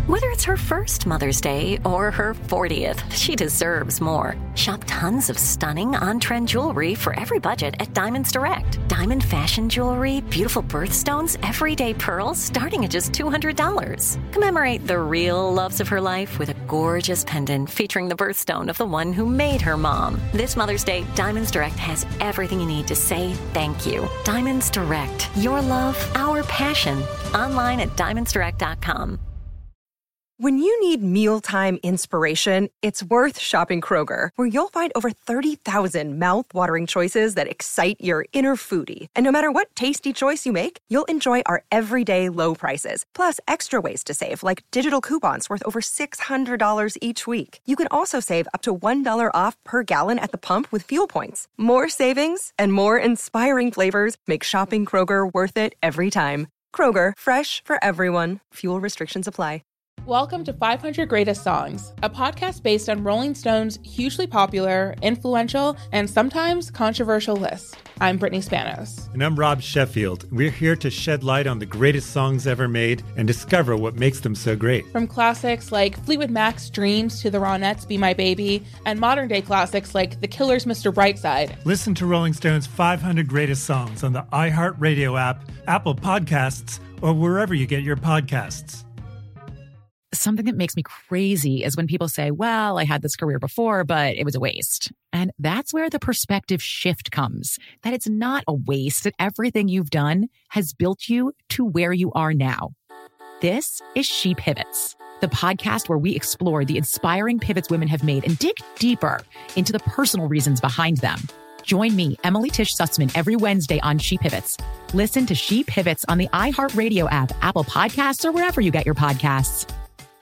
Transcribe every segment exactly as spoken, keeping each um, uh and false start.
Whether it's her first Mother's Day or her fortieth, she deserves more. Shop tons of stunning on-trend jewelry for every budget at Diamonds Direct. Diamond fashion jewelry, beautiful birthstones, everyday pearls starting at just two hundred dollars. Commemorate the real loves of her life with a gorgeous pendant featuring the birthstone of the one who made her mom. This Mother's Day, Diamonds Direct has everything you need to say thank you. Diamonds Direct. Your love, our passion. Online at diamonds direct dot com. When you need mealtime inspiration, it's worth shopping Kroger, where you'll find over thirty thousand mouth-watering choices that excite your inner foodie. And no matter what tasty choice you make, you'll enjoy our everyday low prices, plus extra ways to save, like digital coupons worth over six hundred dollars each week. You can also save up to one dollar off per gallon at the pump with fuel points. More savings and more inspiring flavors make shopping Kroger worth it every time. Kroger, fresh for everyone. Fuel restrictions apply. Welcome to five hundred Greatest Songs, a podcast based on Rolling Stone's hugely popular, influential, and sometimes controversial list. I'm Brittany Spanos. And I'm Rob Sheffield. We're here to shed light on the greatest songs ever made and discover what makes them so great. From classics like Fleetwood Mac's Dreams to the Ronettes' Be My Baby, and modern-day classics like The Killer's Mister Brightside. Listen to Rolling Stone's five hundred Greatest Songs on the iHeartRadio app, Apple Podcasts, or wherever you get your podcasts. Something that makes me crazy is when people say, well, I had this career before, but it was a waste. And that's where the perspective shift comes, that it's not a waste, that everything you've done has built you to where you are now. This is She Pivots, the podcast where we explore the inspiring pivots women have made and dig deeper into the personal reasons behind them. Join me, Emily Tish Sussman, every Wednesday on She Pivots. Listen to She Pivots on the iHeartRadio app, Apple Podcasts, or wherever you get your podcasts.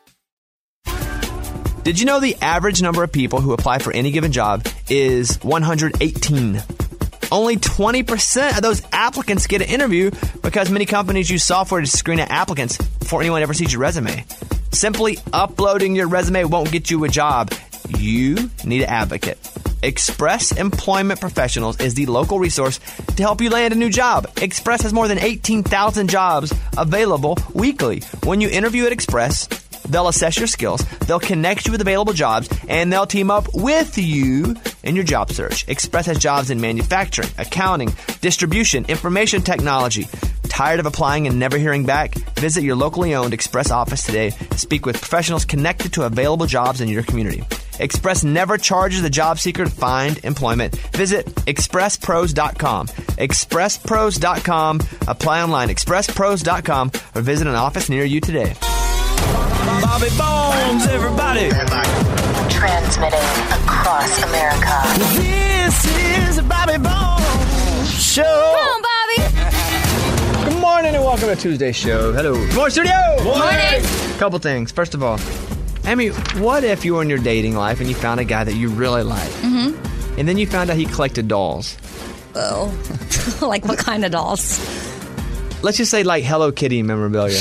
Did you know the average number of people who apply for any given job is one hundred eighteen? Only twenty percent of those applicants get an interview because many companies use software to screen out applicants before anyone ever sees your resume. Simply uploading your resume won't get you a job. You need an advocate. Express Employment Professionals is the local resource to help you land a new job. Express has more than eighteen thousand jobs available weekly. When you interview at Express, they'll assess your skills, they'll connect you with available jobs, and they'll team up with you in your job search. Express has jobs in manufacturing, accounting, distribution, information technology. Tired of applying and never hearing back? Visit your locally owned Express office today to speak with professionals connected to available jobs in your community. Express never charges the job seeker to find employment. Visit express pros dot com. express pros dot com. Apply online, express pros dot com, or visit an office near you today. Bobby Bones, everybody. Transmitting across America. This is the Bobby Bones Show. Come on, Bobby. Good morning and welcome to Tuesday's show. Hello. Good morning, studio. Good morning. Couple things. First of all, Emmy, what if you were in your dating life and you found a guy that you really liked, mm-hmm. and then you found out he collected dolls? Oh, like what kind of dolls? Let's just say like Hello Kitty memorabilia.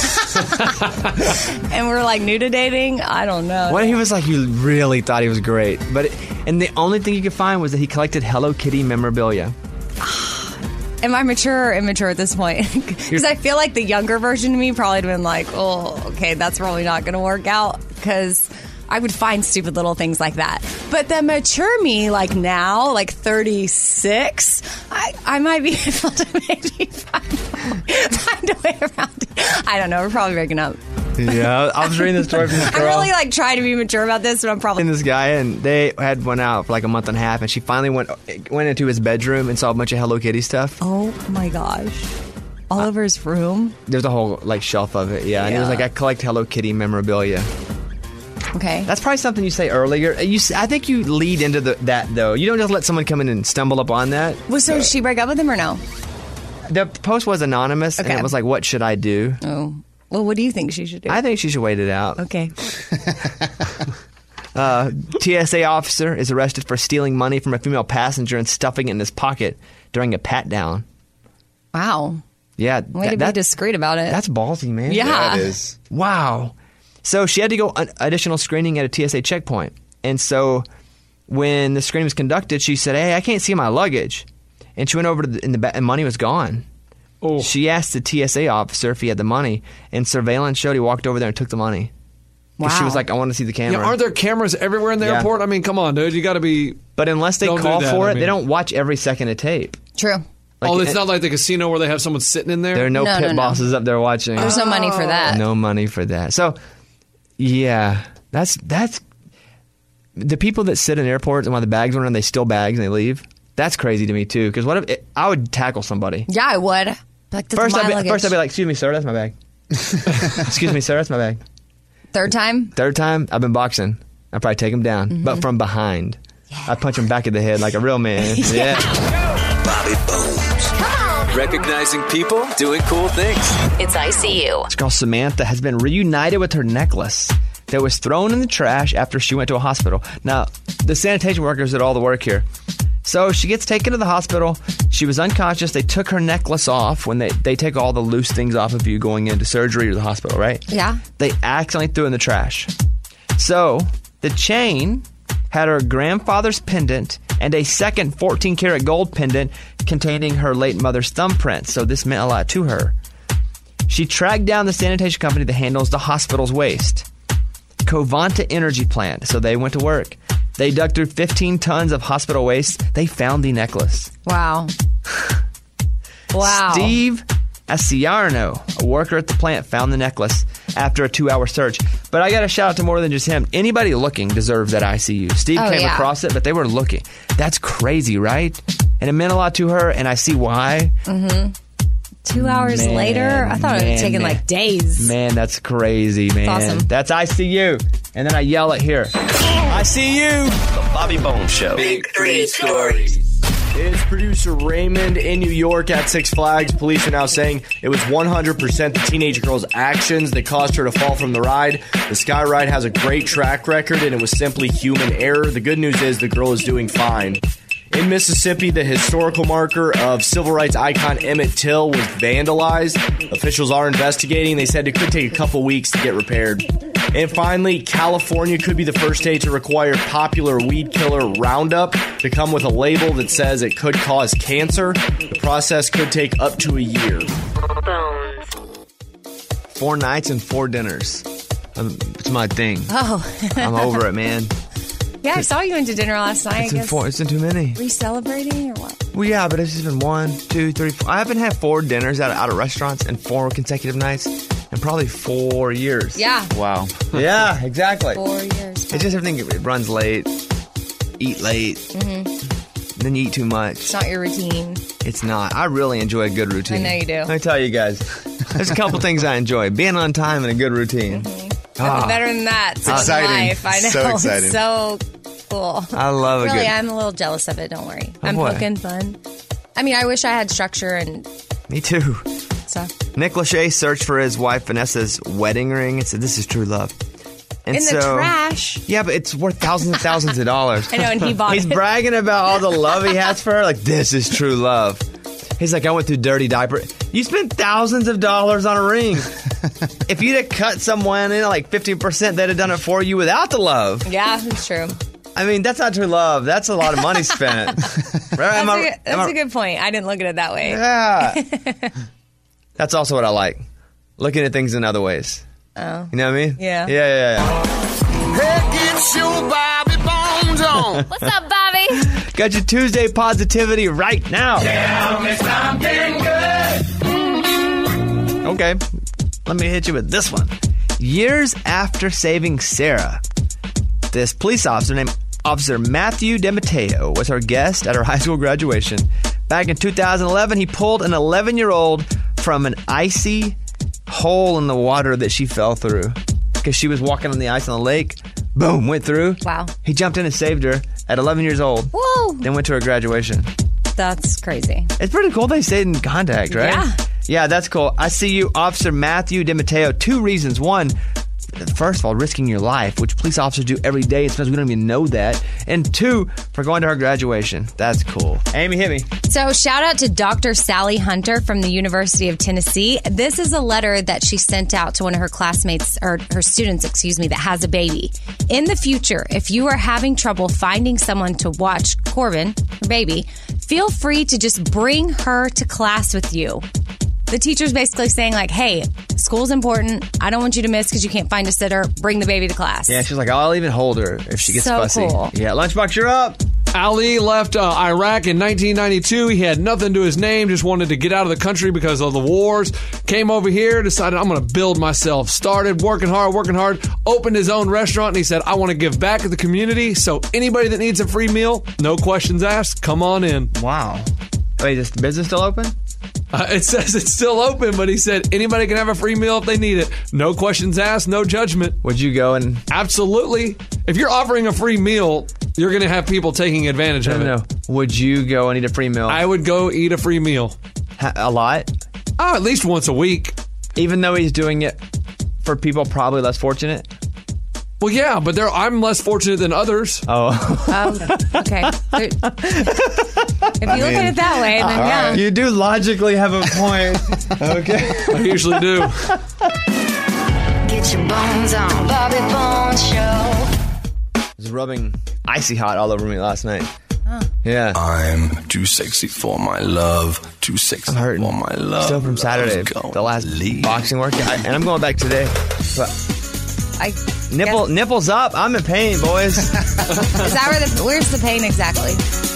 And we're like new to dating? I don't know. What if he was like, you really thought he was great, but it, and the only thing you could find was that he collected Hello Kitty memorabilia. Am I mature or immature at this point? Because I feel like the younger version of me probably would have been like, oh, okay, that's probably not going to work out, because I would find stupid little things like that. But the mature me, like now, like thirty-six, I, I might be able to maybe find, find a way around it. I don't know. We're probably breaking up. Yeah, I was reading the story from this girl. I'm really like trying to be mature about this, but I'm probably... And this guy, and they had one out for like a month and a half, and she finally went went into his bedroom and saw a bunch of Hello Kitty stuff. Oh my gosh. All uh, over his room? There's a whole like shelf of it, yeah. yeah. And it was like, I collect Hello Kitty memorabilia. Okay. That's probably something you say earlier. You, I think you lead into the, that, though. You don't just let someone come in and stumble upon that. Well, so did she break up with him or no? The post was anonymous, okay. And it was like, what should I do? Oh. Well, what do you think she should do? I think she should wait it out. Okay. uh, T S A officer is arrested for stealing money from a female passenger and stuffing it in his pocket during a pat-down. Wow. Yeah. Way that, to be that, discreet about it. That's ballsy, man. Yeah. Yeah, it is. Wow. So she had to go an additional screening at a T S A checkpoint. And so when the screening was conducted, she said, hey, I can't see my luggage. And she went over to the, and the and money was gone. Oh. She asked the T S A officer if he had the money, and surveillance showed he walked over there and took the money. Wow. She was like, I want to see the camera. Yeah, aren't there cameras everywhere in the Yeah. airport? I mean, come on, dude. You got to be... But unless they Don't do call that, for I it, mean. they don't watch every second of tape. True. Like, oh, it's it- not like the casino where they have someone sitting in there? There are no, No, pit no, no. bosses up there watching. There's no money for that. No money for that. So, yeah, that's that's the people that sit in airports and while the bags are in, they steal bags and they leave. That's crazy to me too. Because what if it, I would tackle somebody? Yeah, I would. Be Like, that's First, my I'd be, luggage. first I'd be like, "Excuse me, sir, that's my bag." Excuse me, sir, that's my bag. Third time? Third time, I've been boxing. I'd probably take him down, Mm-hmm. but from behind. I'd punch him back in the head like a real man. Yeah. Bobby Bones. Recognizing people doing cool things. It's I C U. This girl Samantha has been reunited with her necklace that was thrown in the trash after she went to a hospital. Now, the sanitation workers did all the work here. So she gets taken to the hospital. She was unconscious. They took her necklace off when they, they take all the loose things off of you going into surgery or the hospital, right? Yeah. They accidentally threw it in the trash. So the chain had her grandfather's pendant and a second fourteen karat gold pendant containing her late mother's thumbprints. So this meant a lot to her. She tracked down the sanitation company that handles the hospital's waste, Covanta Energy Plant. So they went to work. They dug through fifteen tons of hospital waste. They found the necklace. Wow. Wow. Steve Asiarno, a worker at the plant, found the necklace after a two-hour search. But I got to shout out to more than just him. Anybody looking deserves that I C U. Steve Oh, came yeah. across it, but they were looking. That's crazy, right? And it meant a lot to her, and I see why. Mm-hmm. Two hours Man, later? I thought it man, would have taken man. like days. Man, that's crazy, man. awesome. That's I C U. And then I yell it here. I see you. The Bobby Bones Show. Big three stories. It's producer Raymond in New York at Six Flags. Police are now saying it was one hundred percent the teenage girl's actions that caused her to fall from the ride. The Sky Ride has a great track record, and it was simply human error. The good news is the girl is doing fine. In Mississippi, the historical marker of civil rights icon Emmett Till was vandalized. Officials are investigating. They said it could take a couple weeks to get repaired. And finally, California could be the first state to require popular weed killer Roundup to come with a label that says it could cause cancer. The process could take up to a year. Four nights and four dinners. Um, It's my thing. Oh. I'm over it, man. Yeah, I saw you went to dinner last night. It's I in, guess. four, it's in too many. Were you celebrating or what? Well, yeah, but it's just been one, two, three, four. I haven't had four dinners out of, out of restaurants in four consecutive nights in probably four years. Yeah. Wow. Yeah, exactly. Four years. It's just everything it runs late, eat late, Mm-hmm. then you eat too much. It's not your routine. It's not. I really enjoy a good routine. I know you do. Let me tell you guys. There's a couple things I enjoy. Being on time and a good routine. Nothing Ah. better than that. It's exciting. Life. I know. So exciting. It's so cool. I love a really, good- I'm a little jealous of it. Don't worry. Oh, I'm boy. poking fun. I mean, I wish I had structure and Me too. stuff. Nick Lachey searched for his wife Vanessa's wedding ring and said, "This is true love." And In the so, trash. Yeah, but it's worth thousands and thousands of dollars. I know, and he bought He's it. bragging about all the love he has for her. Like, this is true love. He's like, I went through dirty diaper. You spent thousands of dollars on a ring. If you'd have cut someone in like fifty percent, they'd have done it for you without the love. Yeah, it's true. I mean, that's not true love. That's a lot of money spent. Right? That's, Am I- a, good, am that's I- a good point. I didn't look at it that way. Yeah. That's also what I like. Looking at things in other ways. Oh. You know what I mean? Yeah. Yeah, yeah, yeah. Hey, get your Bobby Bones on. What's up, Bobby? Got your Tuesday positivity right now. Tell me something good. Okay. Let me hit you with this one. Years after saving Sarah, this police officer named Officer Matthew DeMatteo was her guest at her high school graduation. Back in two thousand eleven, he pulled an eleven-year-old from an icy hole in the water that she fell through because she was walking on the ice on the lake. Boom, went through. Wow. He jumped in and saved her at eleven years old. Whoa. Then went to her graduation. That's crazy. It's pretty cool they stayed in contact, right? Yeah. Yeah, that's cool. I see you, Officer Matthew DeMatteo. Two reasons. One, first of all, risking your life, which police officers do every day. It's because we don't even know that. And two, for going to her graduation. That's cool. Amy, hit me. So shout out to Doctor Sally Hunter from the University of Tennessee. This is a letter that she sent out to one of her classmates, or her students, excuse me, that has a baby. In the future, if you are having trouble finding someone to watch Corbin, her baby, feel free to just bring her to class with you. The teacher's basically saying like, hey, school's important. I don't want you to miss because you can't find a sitter. Bring the baby to class. Yeah, she's like, I'll even hold her if she gets So fussy. cool. Yeah, Lunchbox, you're up. Ali left uh, Iraq in nineteen ninety-two. He had nothing to his name, just wanted to get out of the country because of the wars. Came over here, decided I'm going to build myself. Started working hard, working hard, opened his own restaurant, and he said, I want to give back to the community, so anybody that needs a free meal, no questions asked, come on in. Wow. Wait, is the business still open? Uh, it says it's still open, but he said anybody can have a free meal if they need it. No questions asked, no judgment. Would you go and... Absolutely. If you're offering a free meal, you're going to have people taking advantage No, of it. no. Would you go and eat a free meal? I would go eat a free meal. Ha- a lot? Oh, at least once a week. Even though he's doing it for people probably less fortunate? Well, yeah, but there, I'm less fortunate than others. Oh. Um, okay. If you look at it that way, then yeah. You do logically have a point. Okay. I usually do. Get your bones on, Bobby Bones Show. I was rubbing icy hot all over me last night. Oh. Yeah. I'm too sexy for my love. Too sexy for my love. Still from Saturday, the last boxing workout. And I'm going back today. But I nipple, guess. nipples up. I'm in pain, boys. Is that where the, where's the pain exactly?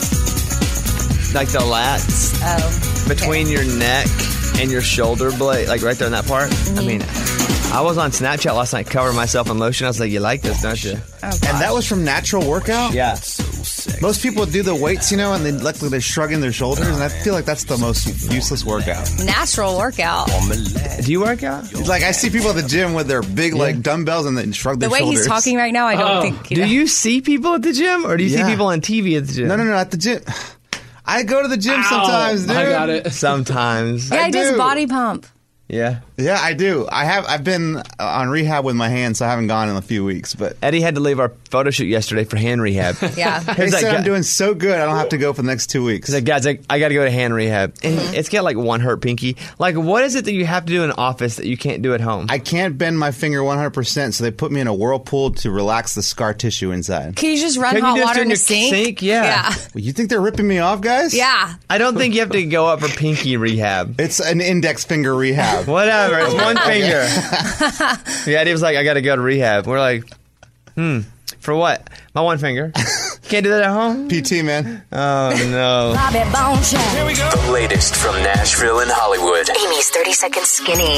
Like the lats. Oh. Between your neck and your shoulder blade. Like right there in that part. Mm-hmm. I mean, I was on Snapchat last night covering myself in lotion. I was like, you like this, don't you? Oh, and that was from Natural Workout? Yeah. Most people do the weights, you know, and then luckily they're shrugging their shoulders, and I feel like that's the most useless workout. Natural workout. Do you work out? It's like I see people at the gym with their big like dumbbells and then shrug The their way shoulders. he's talking right now, I don't Oh. think. Do you see people at the gym, or do you Yeah. see people on T V at the gym? No, no, no, at the gym. I go to the gym Ow. sometimes, dude. I got it. Sometimes. Yeah, I he does do. body pump. Yeah. Yeah, I do. I have. I've been on rehab with my hands, so I haven't gone in a few weeks. But Eddie had to leave our photo shoot yesterday for hand rehab. Yeah. they Here's that said guy- I'm doing so good, I don't have to go for the next two weeks. He's like, guys, I, I got to go to hand rehab. And it's got like one hurt pinky. Like, what is it that you have to do in an office that you can't do at home? I can't bend my finger one hundred percent, so they put me in a whirlpool to relax the scar tissue inside. Can you just run Can you hot just water do in in the your sink? sink? Yeah. Yeah. Well, you think they're ripping me off, guys? Yeah. I don't think you have to go up for pinky rehab. It's an index finger rehab. Whatever. It's one finger. Yeah, Eddie was like, I got to go to rehab. We're like, hmm, for what? My one finger. Can't do that at home? P T, man. Oh, no. Bobby Bones Show. Here we go. The latest from Nashville and Hollywood. Amy's thirty second Skinny.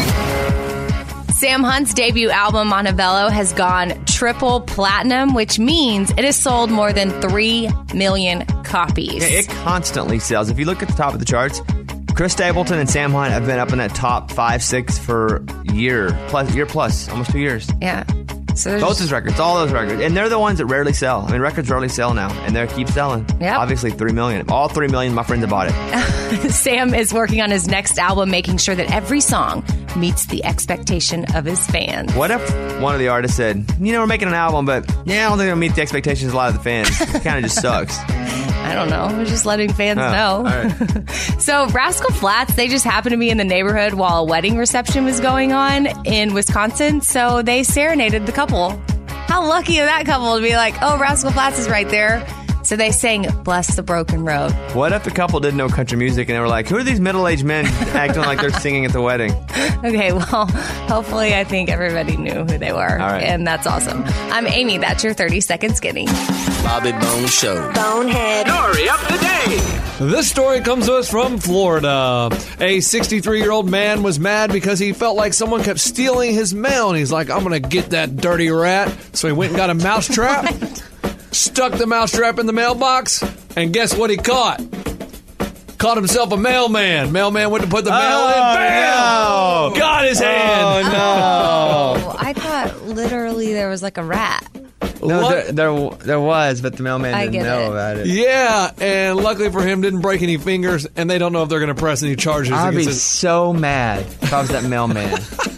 Sam Hunt's debut album, Montevello, has gone triple platinum, which means it has sold more than three million copies. Yeah, it constantly sells. If you look at the top of the charts, Chris Stapleton and Sam Hunt have been up in that top five, six for year plus, year plus, almost two years. Yeah. So there's Both his records, all those records. And they're the ones that rarely sell. I mean, records rarely sell now, and they keep selling. Yep. Obviously, three million. All three million, my friends have bought it. Sam is working on his next album, making sure that every song meets the expectation of his fans. What if one of the artists said, you know, we're making an album, but yeah, I don't think it'll meet the expectations of a lot of the fans. It kind of just sucks. I don't know. We're just letting fans Oh, know. all right. So Rascal Flatts, they just happened to be in the neighborhood while a wedding reception was going on in Wisconsin. So they serenaded the couple. How lucky of that couple to be like, oh, Rascal Flatts is right there. So they sang Bless the Broken Road. What if the couple didn't know country music and they were like, who are these middle-aged men acting like they're singing at the wedding? Okay, well, hopefully I think everybody knew who they were. All right. And that's awesome. I'm Amy. That's your thirty second Skinny. Bobby Bones Show. Bonehead. Story up today. This story comes to us from Florida. A sixty-three-year-old man was mad because he felt like someone kept stealing his mail, and he's like, I'm going to get that dirty rat. So he went and got a mousetrap, stuck the mousetrap in the mailbox, and guess what he caught? Caught himself a mailman. Mailman went to put the mail in. Bam! no. Got his hand. Oh, no. Oh, I thought literally there was like a rat. No, Luck- there, there, there was, but the mailman I didn't get know it. about it. Yeah, and luckily for him, didn't break any fingers, and they don't know if they're going to press any charges I'd be against his... so mad if I was that mailman.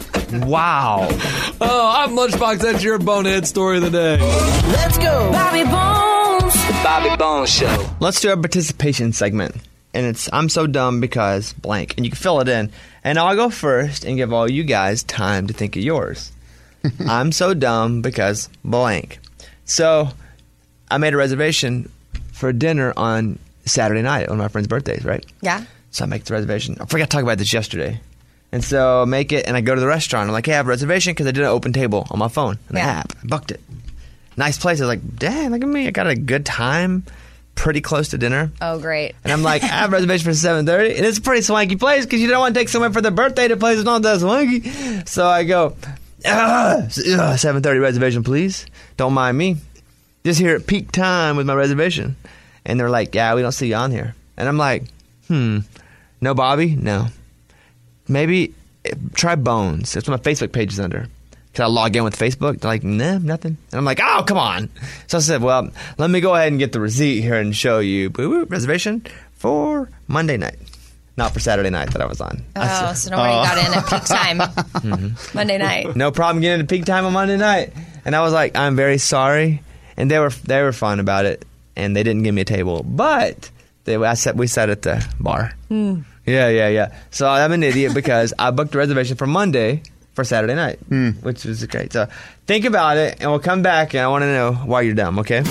Wow. Oh, I'm Lunchbox. That's your bonehead story of the day. Let's go. Bobby Bones. The Bobby Bones Show. Let's do a participation segment. And it's I'm so dumb because blank. And you can fill it in. And I'll go first and give all you guys time to think of yours. I'm so dumb because blank. So I made a reservation for dinner on Saturday night, one of my friend's birthdays, right? Yeah. So I make the reservation. I forgot to talk about this yesterday. And so I make it, and I go to the restaurant. I'm like, hey, I have a reservation because I did an open table on my phone in the Yeah. app. I booked it. Nice place. I was like, dang, look at me. I got a good time, pretty close to dinner. Oh, great. And I'm like, I have a reservation for seven thirty. And it's a pretty swanky place because you don't want to take someone for their birthday to a place that's not that swanky. So I go, ah, seven thirty reservation, please. Don't mind me. Just here at peak time with my reservation. And they're like, yeah, we don't see you on here. And I'm like, hmm, no Bobby? No. Maybe eh, try Bones. That's what my Facebook page is under. Can I log in with Facebook? They're like, nah, nothing. And I'm like, oh, come on. So I said, well, let me go ahead and get the receipt here and show you. Boo-boo, reservation for Monday night. Not for Saturday night that I was on. Oh, so nobody Oh. got in at peak time Mhm. Monday night. No problem getting into peak time on Monday night. And I was like, I'm very sorry. And they were they were fine about it. And they didn't give me a table. But they, I sat, we sat at the bar. Hmm. Yeah, yeah, yeah. So I'm an idiot because I booked a reservation for Monday for Saturday night, which was great. So think about it, and we'll come back, and I want to know why you're dumb, okay?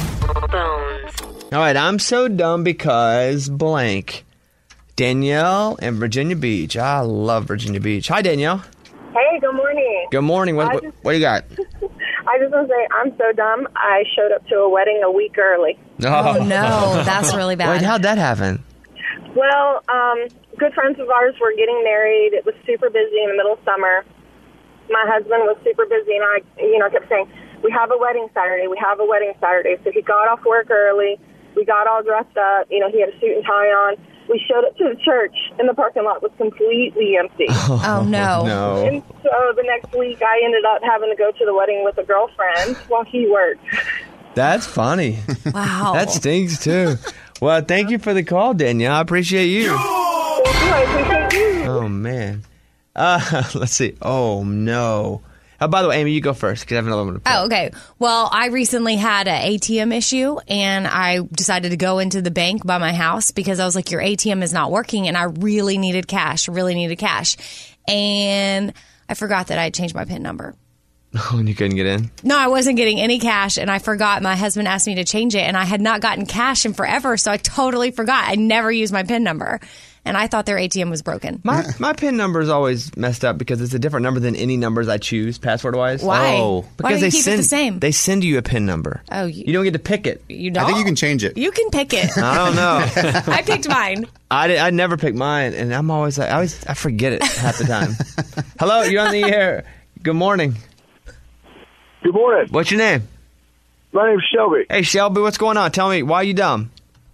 All right, I'm so dumb because blank. Danielle and Virginia Beach. I love Virginia Beach. Hi, Danielle. Hey, good morning. Good morning. What, I what, just- what do you got? I just want to say I'm so dumb. I showed up to a wedding a week early. Oh, no. That's really bad. Wait, how'd that happen? Well, um, good friends of ours were getting married. It was super busy in the middle of summer. My husband was super busy, and I, you know, kept saying, we have a wedding Saturday, we have a wedding Saturday. So he got off work early. We got all dressed up. You know, he had a suit and tie on. We showed up to the church, and the parking lot was completely empty. Oh, no. No. And so the next week, I ended up having to go to the wedding with a girlfriend while he worked. That's funny. Wow. That stinks, too. Well, thank you for the call, Danielle. I appreciate you. Thank you. I appreciate you. Oh, man. Uh, let's see. Oh, no. Oh, by the way, Amy, you go first because I have another one to play. Oh, okay. Well, I recently had an A T M issue, and I decided to go into the bank by my house because I was like, your A T M is not working, and I really needed cash, really needed cash. And I forgot that I had changed my PIN number. Oh, and you couldn't get in? No, I wasn't getting any cash, and I forgot. My husband asked me to change it, and I had not gotten cash in forever, so I totally forgot. I never used my PIN number, and I thought their A T M was broken. My my PIN number is always messed up because it's a different number than any numbers I choose password-wise. Why? Oh. Why Because don't they you keep it send, the same? They send you a PIN number. Oh, you, You don't get to pick it. you don't? I think you can change it. You can pick it. I don't know. I picked mine. I, did, I never pick mine, and I'm always like, I always I forget it half the time. Hello, you're on the air. Good morning. Good morning. What's your name? My name's Shelby. Hey, Shelby, what's going on? Tell me, why are you dumb?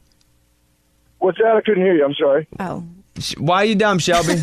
What's that? I couldn't hear you. I'm sorry. Oh. Sh- Why are you dumb, Shelby?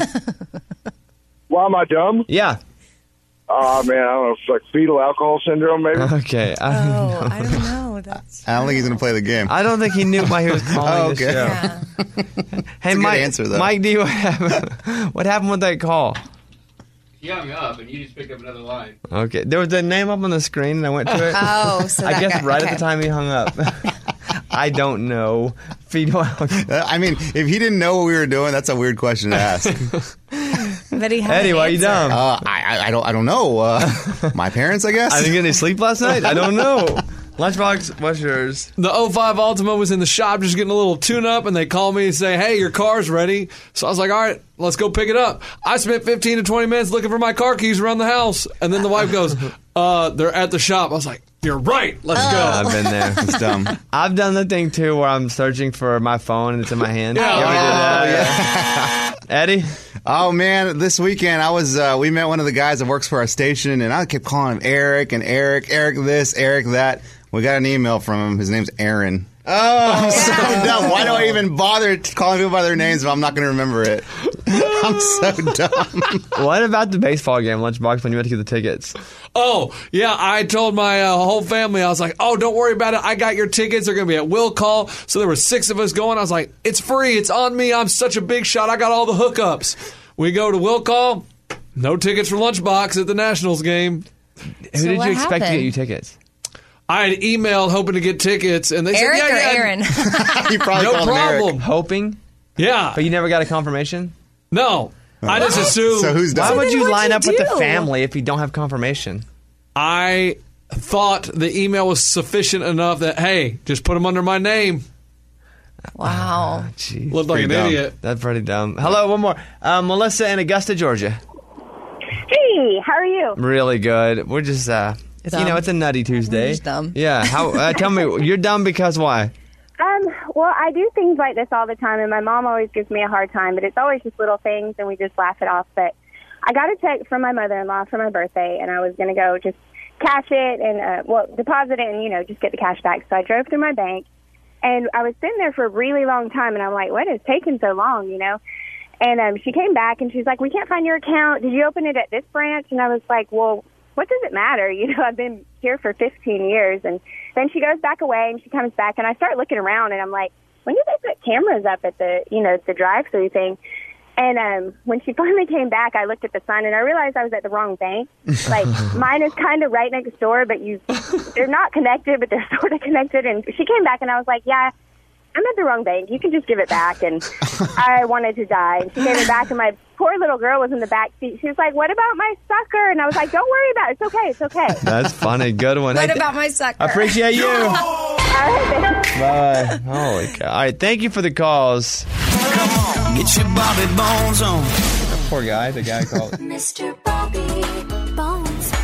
Why am I dumb? Yeah. Oh, man, I don't know. It's like fetal alcohol syndrome, maybe. Okay. I don't Oh, know. I don't know. That's I don't think he's going to play the game. I don't think he knew why he was calling Oh, the okay. show. yeah. Hey, a good Mike, answer, though. Mike, do you have, what happened with that call? He hung up, and you just picked up another line. Okay. There was the name up on the screen, and I went to it. Oh, so I that guess guy- right okay. at the time he hung up. I don't know. Fetal alcohol. I mean, if he didn't know what we were doing, that's a weird question to ask. But he had Eddie, an why are you answer. dumb? Uh, I, I, I don't. I don't know. Uh, my parents, I guess. I didn't get any sleep last night? I don't know. Lunchbox, what's yours? The oh five Altima was in the shop just getting a little tune-up, and they called me and say, hey, your car's ready. So I was like, all right, let's go pick it up. I spent fifteen to twenty minutes looking for my car keys around the house, and then the wife goes, uh, they're at the shop. I was like, you're right, let's go. I've been there. It's dumb. I've done the thing, too, where I'm searching for my phone and it's in my hand. Yeah. You ever do that? Oh, yeah. Eddie? Oh man, this weekend I was. Uh, we met one of the guys that works for our station, and I kept calling him Eric and Eric, Eric this, Eric that. We got an email from him. His name's Aaron. Oh, I'm so dumb. Why do I even bother calling people by their names if I'm not going to remember it? I'm so dumb. What about the baseball game, Lunchbox, when you went to get the tickets? Oh, yeah, I told my uh, whole family, I was like, oh, don't worry about it. I got your tickets. They're going to be at Will Call. So there were six of us going. I was like, it's free. It's on me. I'm such a big shot. I got all the hookups. We go to Will Call. No tickets for Lunchbox at the Nationals game. Who So did what you expect to happened? get you tickets? I had emailed hoping to get tickets, and they Eric said, yeah, or yeah. Aaron? You probably No called him Eric. problem. Hoping? Yeah. But you never got a confirmation? No. I just assumed. So who's Why dumb? would then you what'd line you up with the do? family if you don't have confirmation? I thought the email was sufficient enough that, hey, just put them under my name. Wow. Jeez. Looked like an Pretty dumb. idiot. That's pretty dumb. Hello, one more. Um, Melissa in Augusta, Georgia. Hey, how are you? Really good. We're just, uh, it's, you know, it's a nutty Tuesday. We're just dumb. Yeah. How? Uh, tell me, you're dumb because why? Um, well, I do things like this all the time, and my mom always gives me a hard time, but it's always just little things, and we just laugh it off. But I got a text from my mother-in-law for my birthday, and I was going to go just cash it and, uh, well, deposit it and, you know, just get the cash back. So I drove through my bank, and I was sitting there for a really long time, and I'm like, what is taking so long, you know? And um, she came back, and she's like, we can't find your account. Did you open it at this branch? And I was like, well, what does it matter? You know, I've been here for fifteen years. And then she goes back away, and she comes back, and I start looking around, and I'm like, when did they put cameras up at the, you know, the drive-through thing? And um, when she finally came back, I looked at the sign, and I realized I was at the wrong bank. Like, mine is kind of right next door, but you, they're not connected, but they're sort of connected. And she came back, and I was like, yeah, I'm at the wrong bank. You can just give it back. And I wanted to die. And she gave it back, and my poor little girl was in the back seat. She was like, what about my sucker? And I was like, don't worry about it. It's okay. It's okay. That's funny. Good one. What Hey, about my sucker? Appreciate you. All right, thanks. Bye. Holy cow. All right. Thank you for the calls. Get your Bobby Bones on. Poor guy. The guy called. Mister Bobby Bones.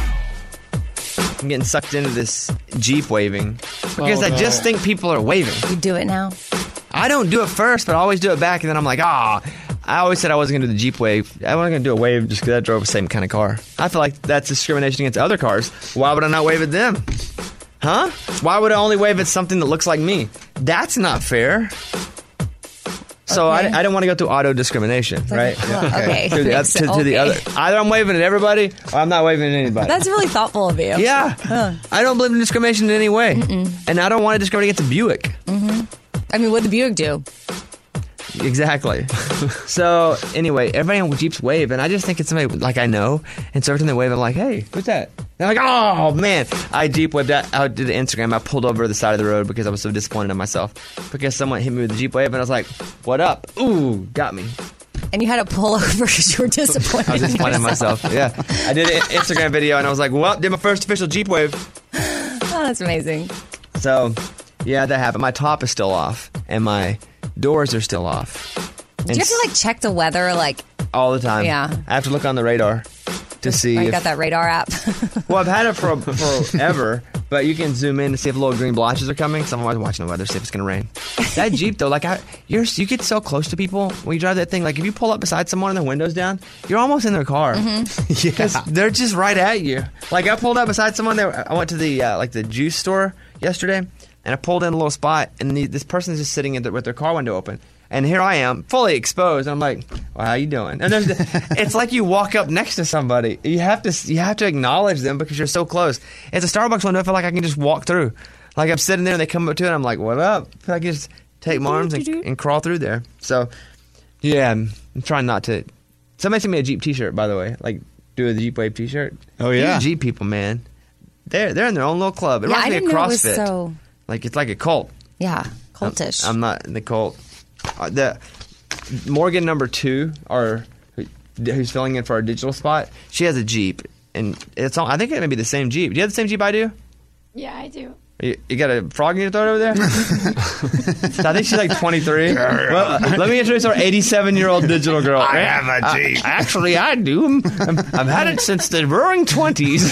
I'm getting sucked into this Jeep waving because Oh, I no. just think people are waving. You do it now? I don't do it first, but I always do it back, and then I'm like, ah. I always said I wasn't going to do the Jeep wave. I wasn't going to do a wave just because I drove the same kind of car. I feel like that's discrimination against other cars. Why would I not wave at them? Huh? Why would I only wave at something that looks like me? That's not fair. So Okay. I, I don't want to go through auto discrimination, right? Well, okay. To, the, Makes- to, to the okay. other. Either I'm waving at everybody, or I'm not waving at anybody. That's really thoughtful of you. yeah. Huh. I don't believe in discrimination in any way, Mm-mm. and I don't want to discriminate against a Buick. Mm-hmm. I mean, what did the Buick do? Exactly. So anyway, everybody on Jeeps wave, and I just think it's somebody like I know, and so every time they wave, I'm like, "Hey, who's that?" They're like, "Oh man!" I Jeep waved out. I did an Instagram. I pulled over to the side of the road because I was so disappointed in myself because someone hit me with a Jeep wave, and I was like, "What up?" Ooh, got me. And you had to pull over because you were disappointed. I was disappointed in myself. Yeah, I did an Instagram video, and I was like, "Well, did my first official Jeep wave." Oh, that's amazing. So, yeah, that happened. My top is still off, and my doors are still off. Do you have to like check the weather? Like, all the time. Yeah. I have to look on the radar to see. I if, got that radar app. Well, I've had it for forever, but you can zoom in to see if little green blotches are coming. So I'm always watching the weather, see if it's going to rain. That Jeep, though, like, I, you're, you get so close to people when you drive that thing. Like, if you pull up beside someone and the window's down, you're almost in their car. Mm-hmm. Because they're just right at you. Like, I pulled up beside someone. They were, I went to the, uh, like, the juice store yesterday, and I pulled in a little spot, and the, this person's just sitting in the, with their car window open. And here I am, fully exposed. And I'm like, well, "How you doing?" And there's, it's like you walk up next to somebody. You have to, you have to acknowledge them because you're so close. It's a Starbucks window. I feel like I can just walk through. Like I'm sitting there, and they come up to it. And I'm like, "What up?" I feel like I just take my arms and, and crawl through there. So, yeah, I'm, I'm trying not to. Somebody sent me a Jeep T-shirt, by the way. Like, do a Jeep Wave T-shirt. Oh yeah, These Jeep people, man. They're they're in their own little club. It Yeah, I reminds me didn't of know it was CrossFit. so- Like it's like a cult. Yeah, cultish. I'm, I'm not in the cult. Uh, the Morgan number two, or who, who's filling in for our digital spot, she has a Jeep, and it's all, I think it may be the same Jeep. Do you have the same Jeep I do? Yeah, I do. You, you got a frog in your throat over there? I think she's like twenty-three. Well, let me introduce our eighty-seven-year-old digital girl. I have a Jeep. Uh, actually, I do. I'm, I've had it since the roaring twenties.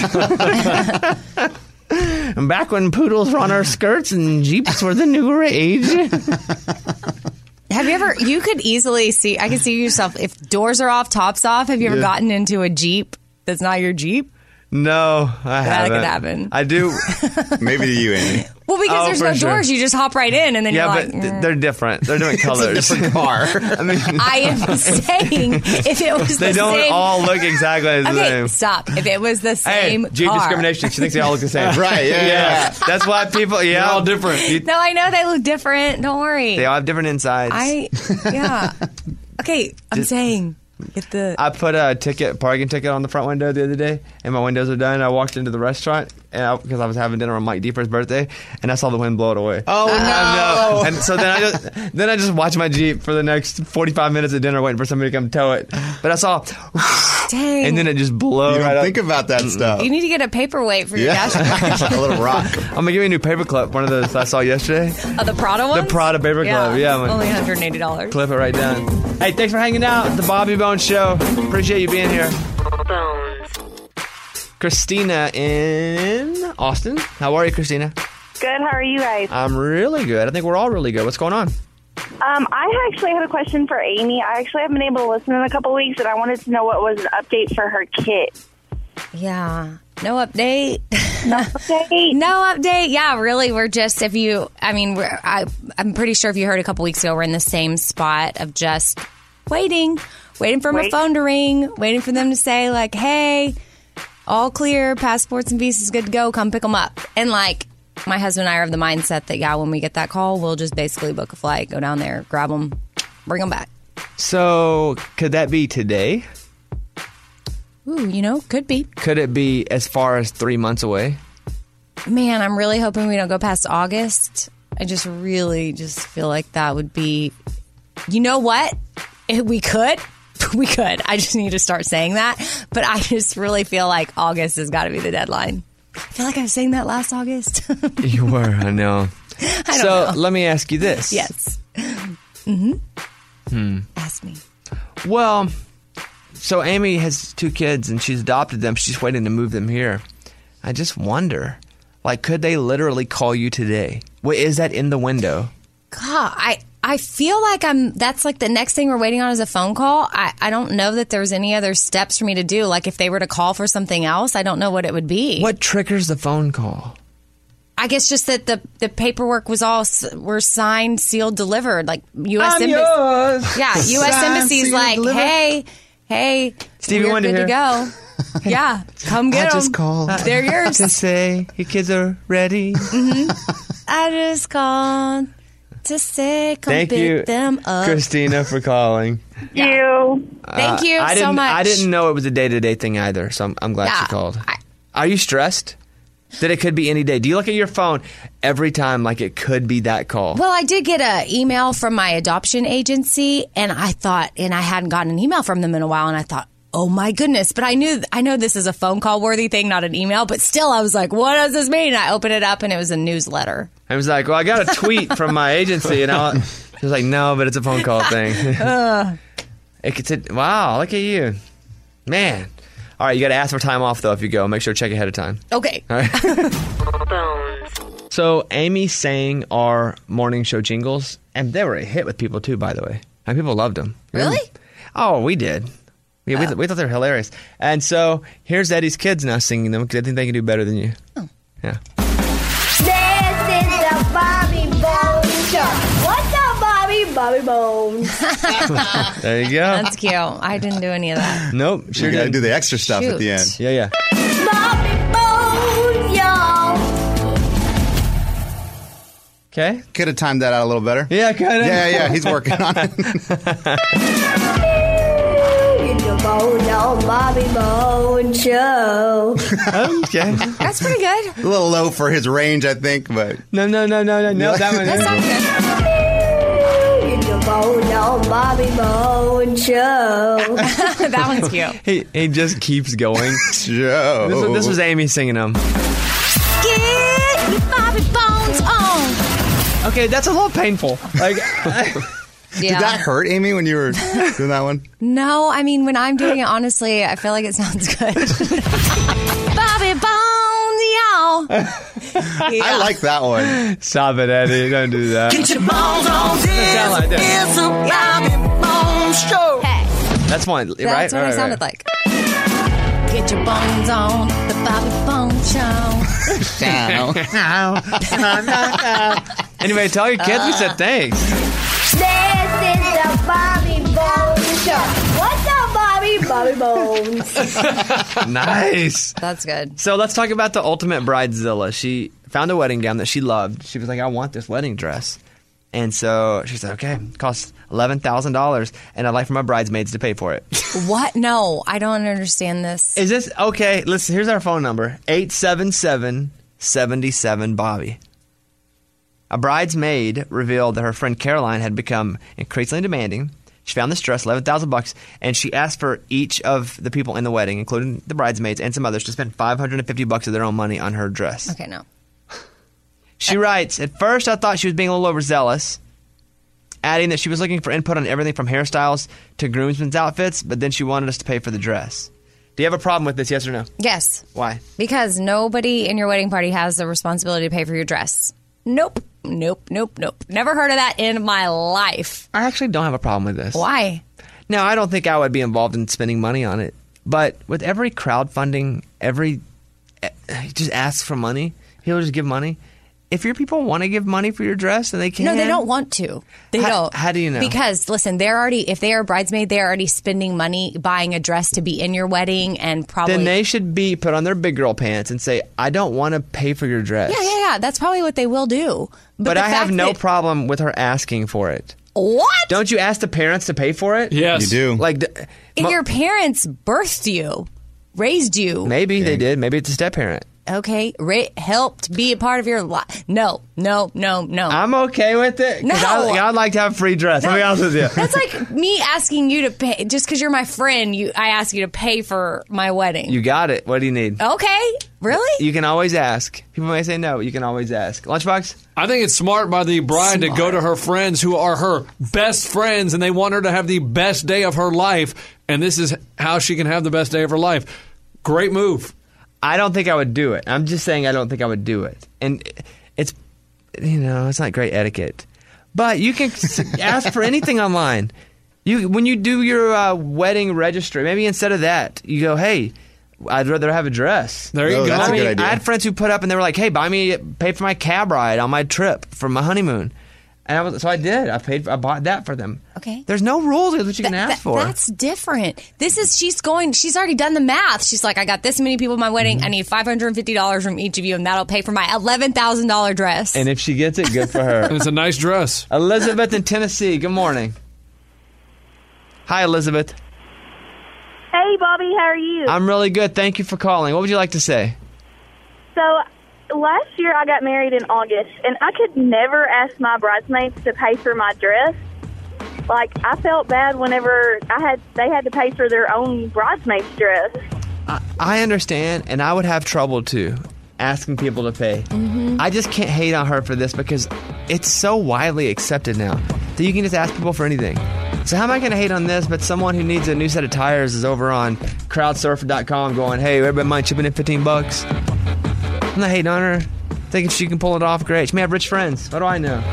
Back when poodles were on our skirts and Jeeps were the new rage. Have you ever, you could easily see, I can see yourself, if doors are off, tops off, have you ever Yeah. gotten into a Jeep that's not your Jeep? No, I That haven't. could happen. I do. Maybe to you, Amy. Well, because Oh, there's for no sure. doors, you just hop right in and then Yeah, you're but like, th- mm. they're different. They're different colors. It's a different car. I mean, I am saying if it was they the don't same. all look exactly the okay, same. stop. If it was the Hey, same Jeep car. discrimination. She thinks they all look the same. Right, yeah, yeah. That's why people. Yeah, They're all different. You- No, I know they look different. Don't worry. they all have different insides. I, yeah. Okay, I'm Just- saying if the. I put a ticket, parking ticket on the front window the other day, and my windows are done. I walked into the restaurant, because I, I was having dinner on Mike D for his birthday, and I saw the wind blow it away. Oh, no. And so then I just then I just watched my Jeep for the next forty-five minutes of dinner waiting for somebody to come tow it. But I saw, Dang. and then it just blew You right don't up. think about that stuff. You need to get a paperweight for your Yeah. dashboard. A little rock. I'm going to give you a new paperclip, one of those I saw yesterday. Oh, the Prada one? The Prada paperclip, yeah. yeah I'm only gonna one hundred eighty dollars. clip it right down. Hey, thanks for hanging out at the Bobby Bones Show. Appreciate you being here. Christina in Austin. How are you, Christina? Good. How are you guys? I'm really good. I think we're all really good. What's going on? Um, I actually had a question for Amy. I actually haven't been able to listen in a couple weeks, and I wanted to know what was an update for her kit. Yeah. No update. No update. No update. Yeah, really. We're just, if you, I mean, we're, I, I'm pretty sure if you heard a couple weeks ago, we're in the same spot of just waiting, waiting for my Wait. phone to ring, waiting for them to say, like, hey, all clear, passports and visas good to go, come pick them up. And, like, my husband and I are of the mindset that, yeah, when we get that call, we'll just basically book a flight, go down there, grab them, bring them back. So, could that be today? Ooh, you know, could be. Could it be as far as three months away? Man, I'm really hoping we don't go past August. I just really just feel like that would be... You know what? If we could. We could. I just need to start saying that. But I just really feel like August has got to be the deadline. I feel like I was saying that last August. You were, I know. I don't so, know. let me ask you this. Yes. Mm-hmm. Hmm. Ask me. Well, so Amy has two kids and she's adopted them. She's waiting to move them here. I just wonder, like, could they literally call you today? Wait, is that in the window? God, I, I feel like I'm, that's like the next thing we're waiting on is a phone call. I, I don't know that there's any other steps for me to do. Like if they were to call for something else, I don't know what it would be. What triggers the phone call? I guess just that the, the paperwork was all, s- were signed, sealed, delivered. Like U S I'm Embassy. yours. Yeah, U S Signed, Embassy's sealed, like, delivered. hey, hey, Stevie we're Wonder good here. to go. Yeah, come get I them. just called. They're yours. To say your kids are ready. hmm I just called to say, come Thank pick you, them up. Christina, for calling. You. Thank you I so didn't, much. I didn't know it was a day-to-day thing either, so I'm, I'm glad Yeah, she called. Are you stressed that it could be any day? Do you look at your phone every time like it could be that call? Well, I did get an email from my adoption agency, and I thought, and I hadn't gotten an email from them in a while, and I thought, oh my goodness. But I knew, I know this is a phone call worthy thing, not an email, but still I was like, what does this mean? And I opened it up and it was a newsletter. I was like, well, I got a tweet from my agency, and I was like, no, but it's a phone call thing. Ugh. It could say, wow, look at you. Man. All right, you got to ask for time off, though, if you go. Make sure to check ahead of time. Okay. All right. So Amy sang our morning show jingles, and they were a hit with people, too, by the way. And people loved them. Really? Oh, we did. Yeah, we, Oh. th- we thought they were hilarious. And so here's Eddie's kids now singing them because I think they can do better than you. Oh. Yeah. This is the Bobby Bones Show. What's up, Bobby? Bobby Bones. There you go. That's cute. I didn't do any of that. Nope. Sure You got to did. do the extra stuff at the Shoot. end. Yeah, yeah. Bobby Bones, y'all. Okay. Could have timed that out a little better. Yeah, kind of. Yeah, yeah, he's working on it. Get your bone on Bobby Bones Show. Okay. That's pretty good. A little low for his range, I think, but No, no, no, no, no, no. That one. That sounds good. Get your bone on Bobby Bones Show. That one's cute. He he just keeps going. Joe. This was, this was Amy singing them. Get your Bobby Bones on. Okay, that's a little painful. Like, Did that hurt, Amy, when you were doing that one? No, I mean, when I'm doing it, honestly, I feel like it sounds good. Bobby Bones, y'all. I like that one. Stop it, Eddie. Don't do that. Get your bones on. This sound like that. is a Bobby Bones Show. Hey, That's one, right? that's what right, I sounded right. like. Get your bones on the Bobby Bones Show. Anyway, tell your kids we said thanks. This is the Bobby Bones Show. What's up, Bobby? Bobby Bones. Nice. That's good. So let's talk about the ultimate bridezilla. She found a wedding gown that she loved. She was like, I want this wedding dress. And so she said, okay, it costs eleven thousand dollars, and I'd like for my bridesmaids to pay for it. What? No, I don't understand this. Is this okay? Listen, here's our phone number: eight seven seven, seven seven, Bobby. A bridesmaid revealed that her friend Caroline had become increasingly demanding. She found this dress, eleven thousand bucks, and she asked for each of the people in the wedding, including the bridesmaids and some others, to spend five hundred fifty bucks of their own money on her dress. Okay, no. She writes, at first I thought she was being a little overzealous, adding that she was looking for input on everything from hairstyles to groomsmen's outfits, but then she wanted us to pay for the dress. Do you have a problem with this, yes or no? Yes. Why? Because nobody in your wedding party has the responsibility to pay for your dress. Nope. Nope, nope, nope. Never heard of that in my life. I actually don't have a problem with this. Why? Now, I don't think I would be involved in spending money on it, but with every crowdfunding, every just ask for money, he'll just give money. If your people want to give money for your dress, then they can. No, they don't want to. They how, don't. How do you know? Because, listen, they're already, if they are a bridesmaid, they're already spending money buying a dress to be in your wedding and probably. Then they should be put on their big girl pants and say, I don't want to pay for your dress. Yeah, yeah, yeah. That's probably what they will do. But, But the I have fact no that- problem with her asking for it. What? Don't you ask the parents to pay for it? Yes. You do. Like, If your parents birthed you, raised you. Maybe they did. Maybe it's a step parent. Okay, ra- helped be a part of your life. No, no, no, no. I'm okay with it. 'Cause No. I, I'd like to have a free dress. Let me be honest with you. That's like me asking you to pay just because you're my friend. You, I ask you to pay for my wedding. You got it. What do you need? Okay, really? You can always ask. People may say no. You can always ask. Lunchbox? I think it's smart by the bride to go to her friends who are her best friends, and they want her to have the best day of her life, and this is how she can have the best day of her life. Great move. I don't think I would do it. I'm just saying I don't think I would do it. And it's, you know, it's not great etiquette. But you can ask for anything online. You When you do your uh, wedding registry, maybe instead of that, you go, hey, I'd rather have a dress. There you Oh, go. that's I a mean, good idea. I had friends who put up and they were like, hey, buy me, pay for my cab ride on my trip for my honeymoon. And I was, so I did. I paid. For, I bought that for them. Okay. There's no rules with what you can Th- ask th- for. That's different. This is, she's going, she's already done the math. She's like, I got this many people at my wedding. Mm-hmm. I need five hundred fifty dollars from each of you, and that'll pay for my eleven thousand dollars dress. And if she gets it, good for her. It's a nice dress. Elizabeth in Tennessee. Good morning. Hi, Elizabeth. Hey, Bobby, how are you? I'm really good. Thank you for calling. What would you like to say? So, last year I got married in August, and I could never ask my bridesmaids to pay for my dress. Like, I felt bad whenever I had they had to pay for their own bridesmaid's dress. I, I understand, and I would have trouble too asking people to pay. Mm-hmm. I just can't hate on her for this because it's so widely accepted now that you can just ask people for anything. So how am I going to hate on this, but someone who needs a new set of tires is over on crowdsurfer dot com going, hey, everybody mind chipping in fifteen bucks? I'm not hating on her. I think if she can pull it off, great. She may have rich friends. What do I know?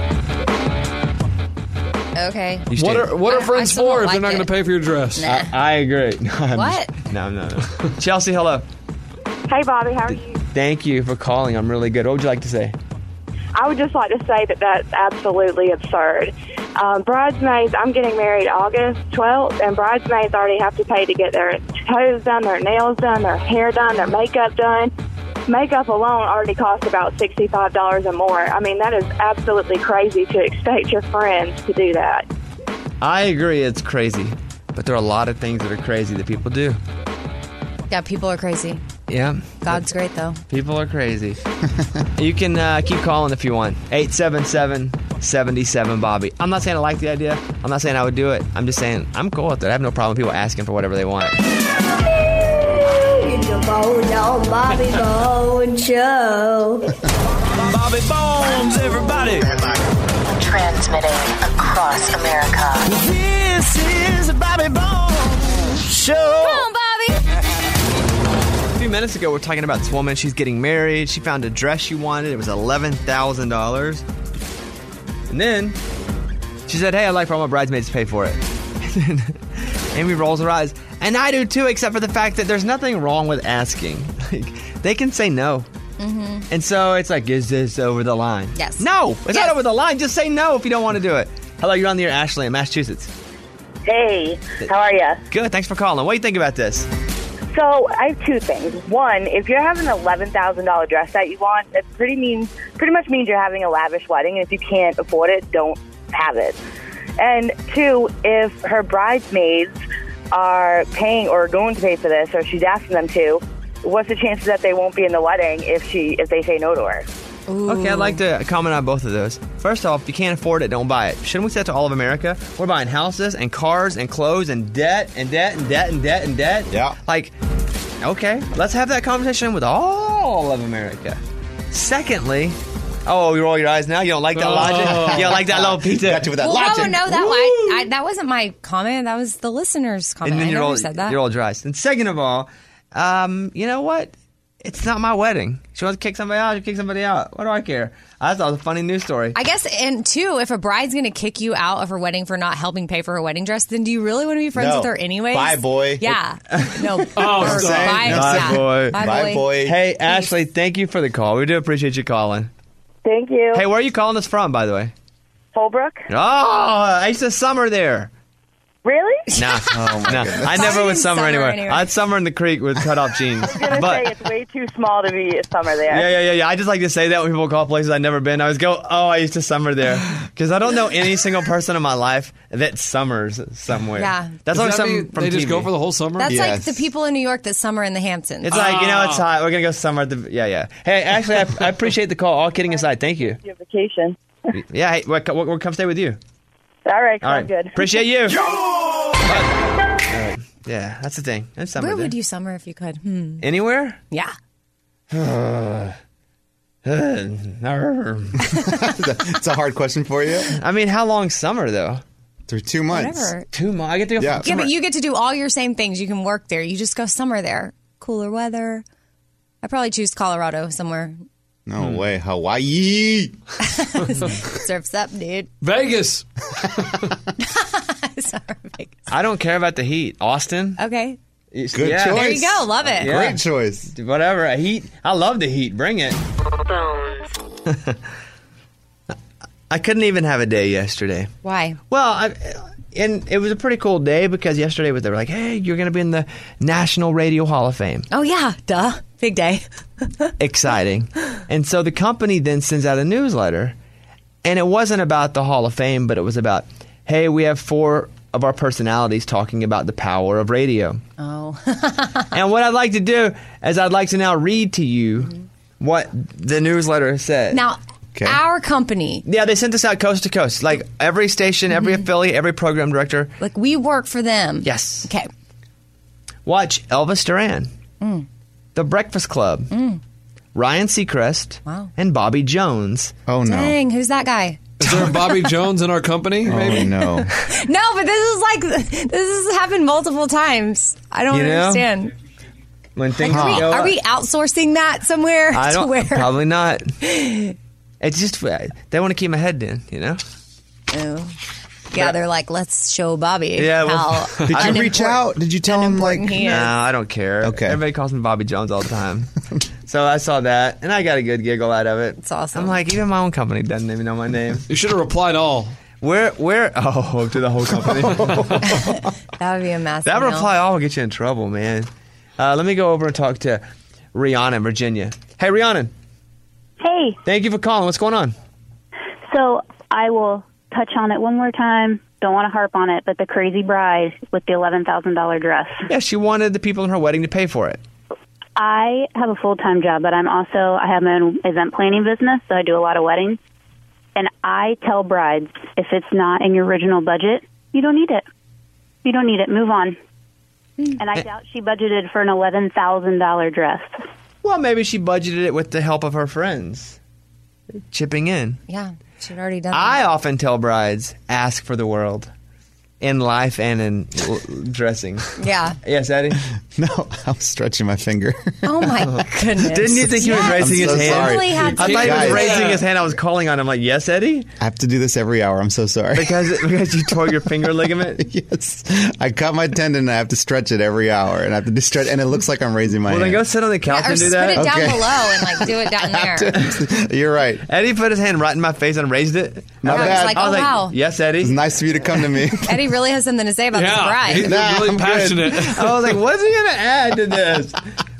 Okay. You What stay- are what are I- I friends still for don't if they're not like going to it. pay for your dress? Nah. I, I agree. No, I'm What? just- no, no, no. Chelsea, hello. Hey, Bobby, how are you? Thank you for calling. I'm really good. What would you like to say? I would just like to say that that's absolutely absurd. Um, bridesmaids, I'm getting married August twelfth, and bridesmaids already have to pay to get their toes done, their nails done, their hair done, their makeup done. Makeup alone already costs about sixty-five dollars or more. I mean, that is absolutely crazy to expect your friends to do that. I agree. It's crazy. But there are a lot of things that are crazy that people do. Yeah, people are crazy. Yeah. God's great, though. People are crazy. You can uh, keep calling if you want. eight seven seven, seven seven, Bobby. I'm not saying I like the idea. I'm not saying I would do it. I'm just saying I'm cool with it. I have no problem with people asking for whatever they want. It's a Bone on Bobby Bone Show. Bobby Bones, everybody. Transmitting across America. This is a Bobby Bones Show. Come on, Bobby. A few minutes ago, we we're talking about this woman. She's getting married. She found a dress she wanted. It was eleven thousand dollars. And then she said, hey, I'd like for all my bridesmaids to pay for it. Amy rolls her eyes. And I do too, except for the fact that there's nothing wrong with asking. Like, they can say no. Mm-hmm. And so it's like, is this over the line? Yes. No, it's Yes. not over the line. Just say no if you don't want to do it. Hello, you're on the air, Ashley in Massachusetts. Hey, how are you? Good, thanks for calling. What do you think about this? So I have two things. One, if you're having an eleven thousand dollars dress that you want, it pretty means pretty much means you're having a lavish wedding. And if you can't afford it, don't have it. And two, if her bridesmaids are paying or going to pay for this, or she's asking them to, what's the chances that they won't be in the wedding if she if they say no to her? Ooh. Okay, I'd like to comment on both of those. First off, if you can't afford it, don't buy it. Shouldn't we say that to all of America? We're buying houses and cars and clothes and debt and debt and debt and debt and debt. Yeah. Like, okay, let's have that conversation with all of America. Secondly, oh, you roll your eyes now? You don't like that Oh. logic? You don't like that little pizza? Got you with that Well, logic. no, no, that, I, I, that wasn't my comment. That was the listener's comment. And then I you're never all, said that. you're all dry. And second of all, um, you know what? It's not my wedding. She wants to kick somebody out, she kick somebody out. What do I care? I thought it was a funny news story. I guess, and two, if a bride's going to kick you out of her wedding for not helping pay for her wedding dress, then do you really want to be friends No. with her anyways? Bye, boy. Yeah. No. Oh, or sorry. bye, No, Bye, yeah. boy. Bye, Bye, boy. boy. Hey, Ashley, thank you for the call. We do appreciate you calling. Thank you. Hey, where are you calling us from, by the way? Holbrook? Oh, I used to summer there. Really? Nah, Oh, my nah. goodness. I never Fine would summer, summer anywhere. anywhere. I'd summer in the creek with cut off jeans. I was going to But say, it's way too small to be summer there. yeah, yeah, yeah, yeah. I just like to say that when people call places I've never been. I always go, oh, I used to summer there. Because I don't know any single person in my life that summers somewhere. Yeah. That's Does always that something mean from they just T V. go for the whole summer? That's like Yes. the people in New York that summer in the Hamptons. It's like, you know, it's Oh. hot. We're going to go summer at the... Yeah, yeah. Hey, actually, I, I appreciate the call. All kidding aside, thank you. Your vacation. Yeah, hey, we'll, we'll, we'll come stay with you. All right, All sounds right. good. Appreciate you. All right. Yeah, that's the thing. That's summer Where there. would you summer if you could? Hmm. Anywhere? Yeah. It's a hard question for you. I mean, how long's summer, though? Through two months. Whatever. Two months. I get to go Yeah. for Yeah, summer. but you get to do all your same things. You can work there. You just go summer there. Cooler weather. I probably choose Colorado somewhere. No way. Hawaii. Surfs up, dude. Vegas. Sorry, Vegas. I don't care about the heat. Austin? Okay. Good Yeah. choice. There you go. Love it. Yeah. Great choice. Whatever. A heat. I love the heat. Bring it. I couldn't even have a day yesterday. Why? Well, I, and it was a pretty cool day because yesterday was they were like, hey, you're going to be in the National Radio Hall of Fame. Oh, yeah. Duh. Big day. Exciting. And so the company then sends out a newsletter, and it wasn't about the Hall of Fame, but it was about, hey, we have four of our personalities talking about the power of radio. Oh. And what I'd like to do is I'd like to now read to you what the newsletter said. Now, Okay. our company, Yeah, they sent us out coast to coast. Like every station, every affiliate, every program director. like we work for them. Yes. Okay. Watch Elvis Duran, Mm. The Breakfast Club, Ryan Seacrest, Wow. and Bobby Jones. Oh, no. Dang, who's that guy? Is there a Bobby Jones in our company? Maybe. Oh, no. No, but this is like, this has happened multiple times. I don't You know? understand. When things Are we, go are up. we outsourcing that somewhere? I to don't. where? Probably not. It's just they want to keep my head in, you know. Oh. Yeah, they're like, let's show Bobby Yeah, well, how Did you unimportant- reach out? Did you tell him, like, he is. No, I don't care. Okay. Everybody calls me Bobby Jones all the time. So I saw that, and I got a good giggle out of it. It's awesome. I'm like, even my own company doesn't even know my name. You should have replied all. Where, where? Oh, to the whole company. That would be a massive That no. reply all will get you in trouble, man. Uh, let me go over and talk to Rihanna in Virginia. Hey, Rihanna. Hey, Thank you for calling. What's going on? so I will touch on it one more time. Don't want to harp on it, but the crazy bride with the eleven thousand dollars dress. Yeah, she wanted the people in her wedding to pay for it. I have a full-time job, but I'm also, I have my own event planning business, so I do a lot of weddings. And I tell brides, if it's not in your original budget, you don't need it. You don't need it. Move on. And I doubt she budgeted for an eleven thousand dollars dress. Well, maybe she budgeted it with the help of her friends, chipping in. Yeah, she'd already done I that. often tell brides, ask for the world. In life and in l- dressing. Yeah. Yes, Eddie? No, I was stretching my finger. Oh, my goodness. Didn't you think he was Yes. raising I'm his so hand? sorry. Really had I to thought he was Guys. raising his hand. I was calling on him like, yes, Eddie? I have to do this every hour. I'm so sorry. Because because you tore your finger ligament? Yes. I cut my tendon and I have to stretch it every hour. And I have to just stretch, and it looks like I'm raising my Well, then hand. go sit on the couch Yeah, or and do spit that. it down Okay. below and like do it down there. You're right. Eddie put his hand right in my face and raised it. Not I was bad. like, I was oh, like, wow. yes, Eddie? It's nice of you to come to me. Eddie really has something to say about this Yeah, bride. he's Nah, really I'm good. passionate. I was like, what's he going to add to this?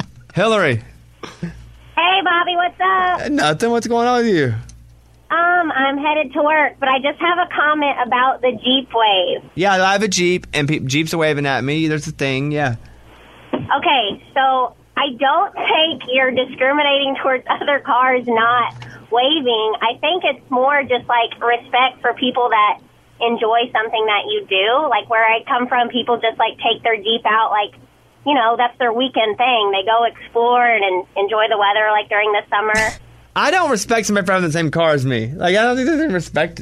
Hillary. Hey, Bobby, what's up? Nothing. What's going on with you? Um, I'm headed to work, but I just have a comment about the Jeep wave. Yeah, I have a Jeep, and pe- Jeeps are waving at me. There's a thing, yeah. Okay, so I don't think you're discriminating towards other cars not waving. I think it's more just like respect for people that enjoy something that you do. Like where I come from, people just like take their Jeep out, like, you know, that's their weekend thing. They go explore and enjoy the weather like during the summer. I don't respect somebody for having the same car as me. Like, I don't think there's any respect.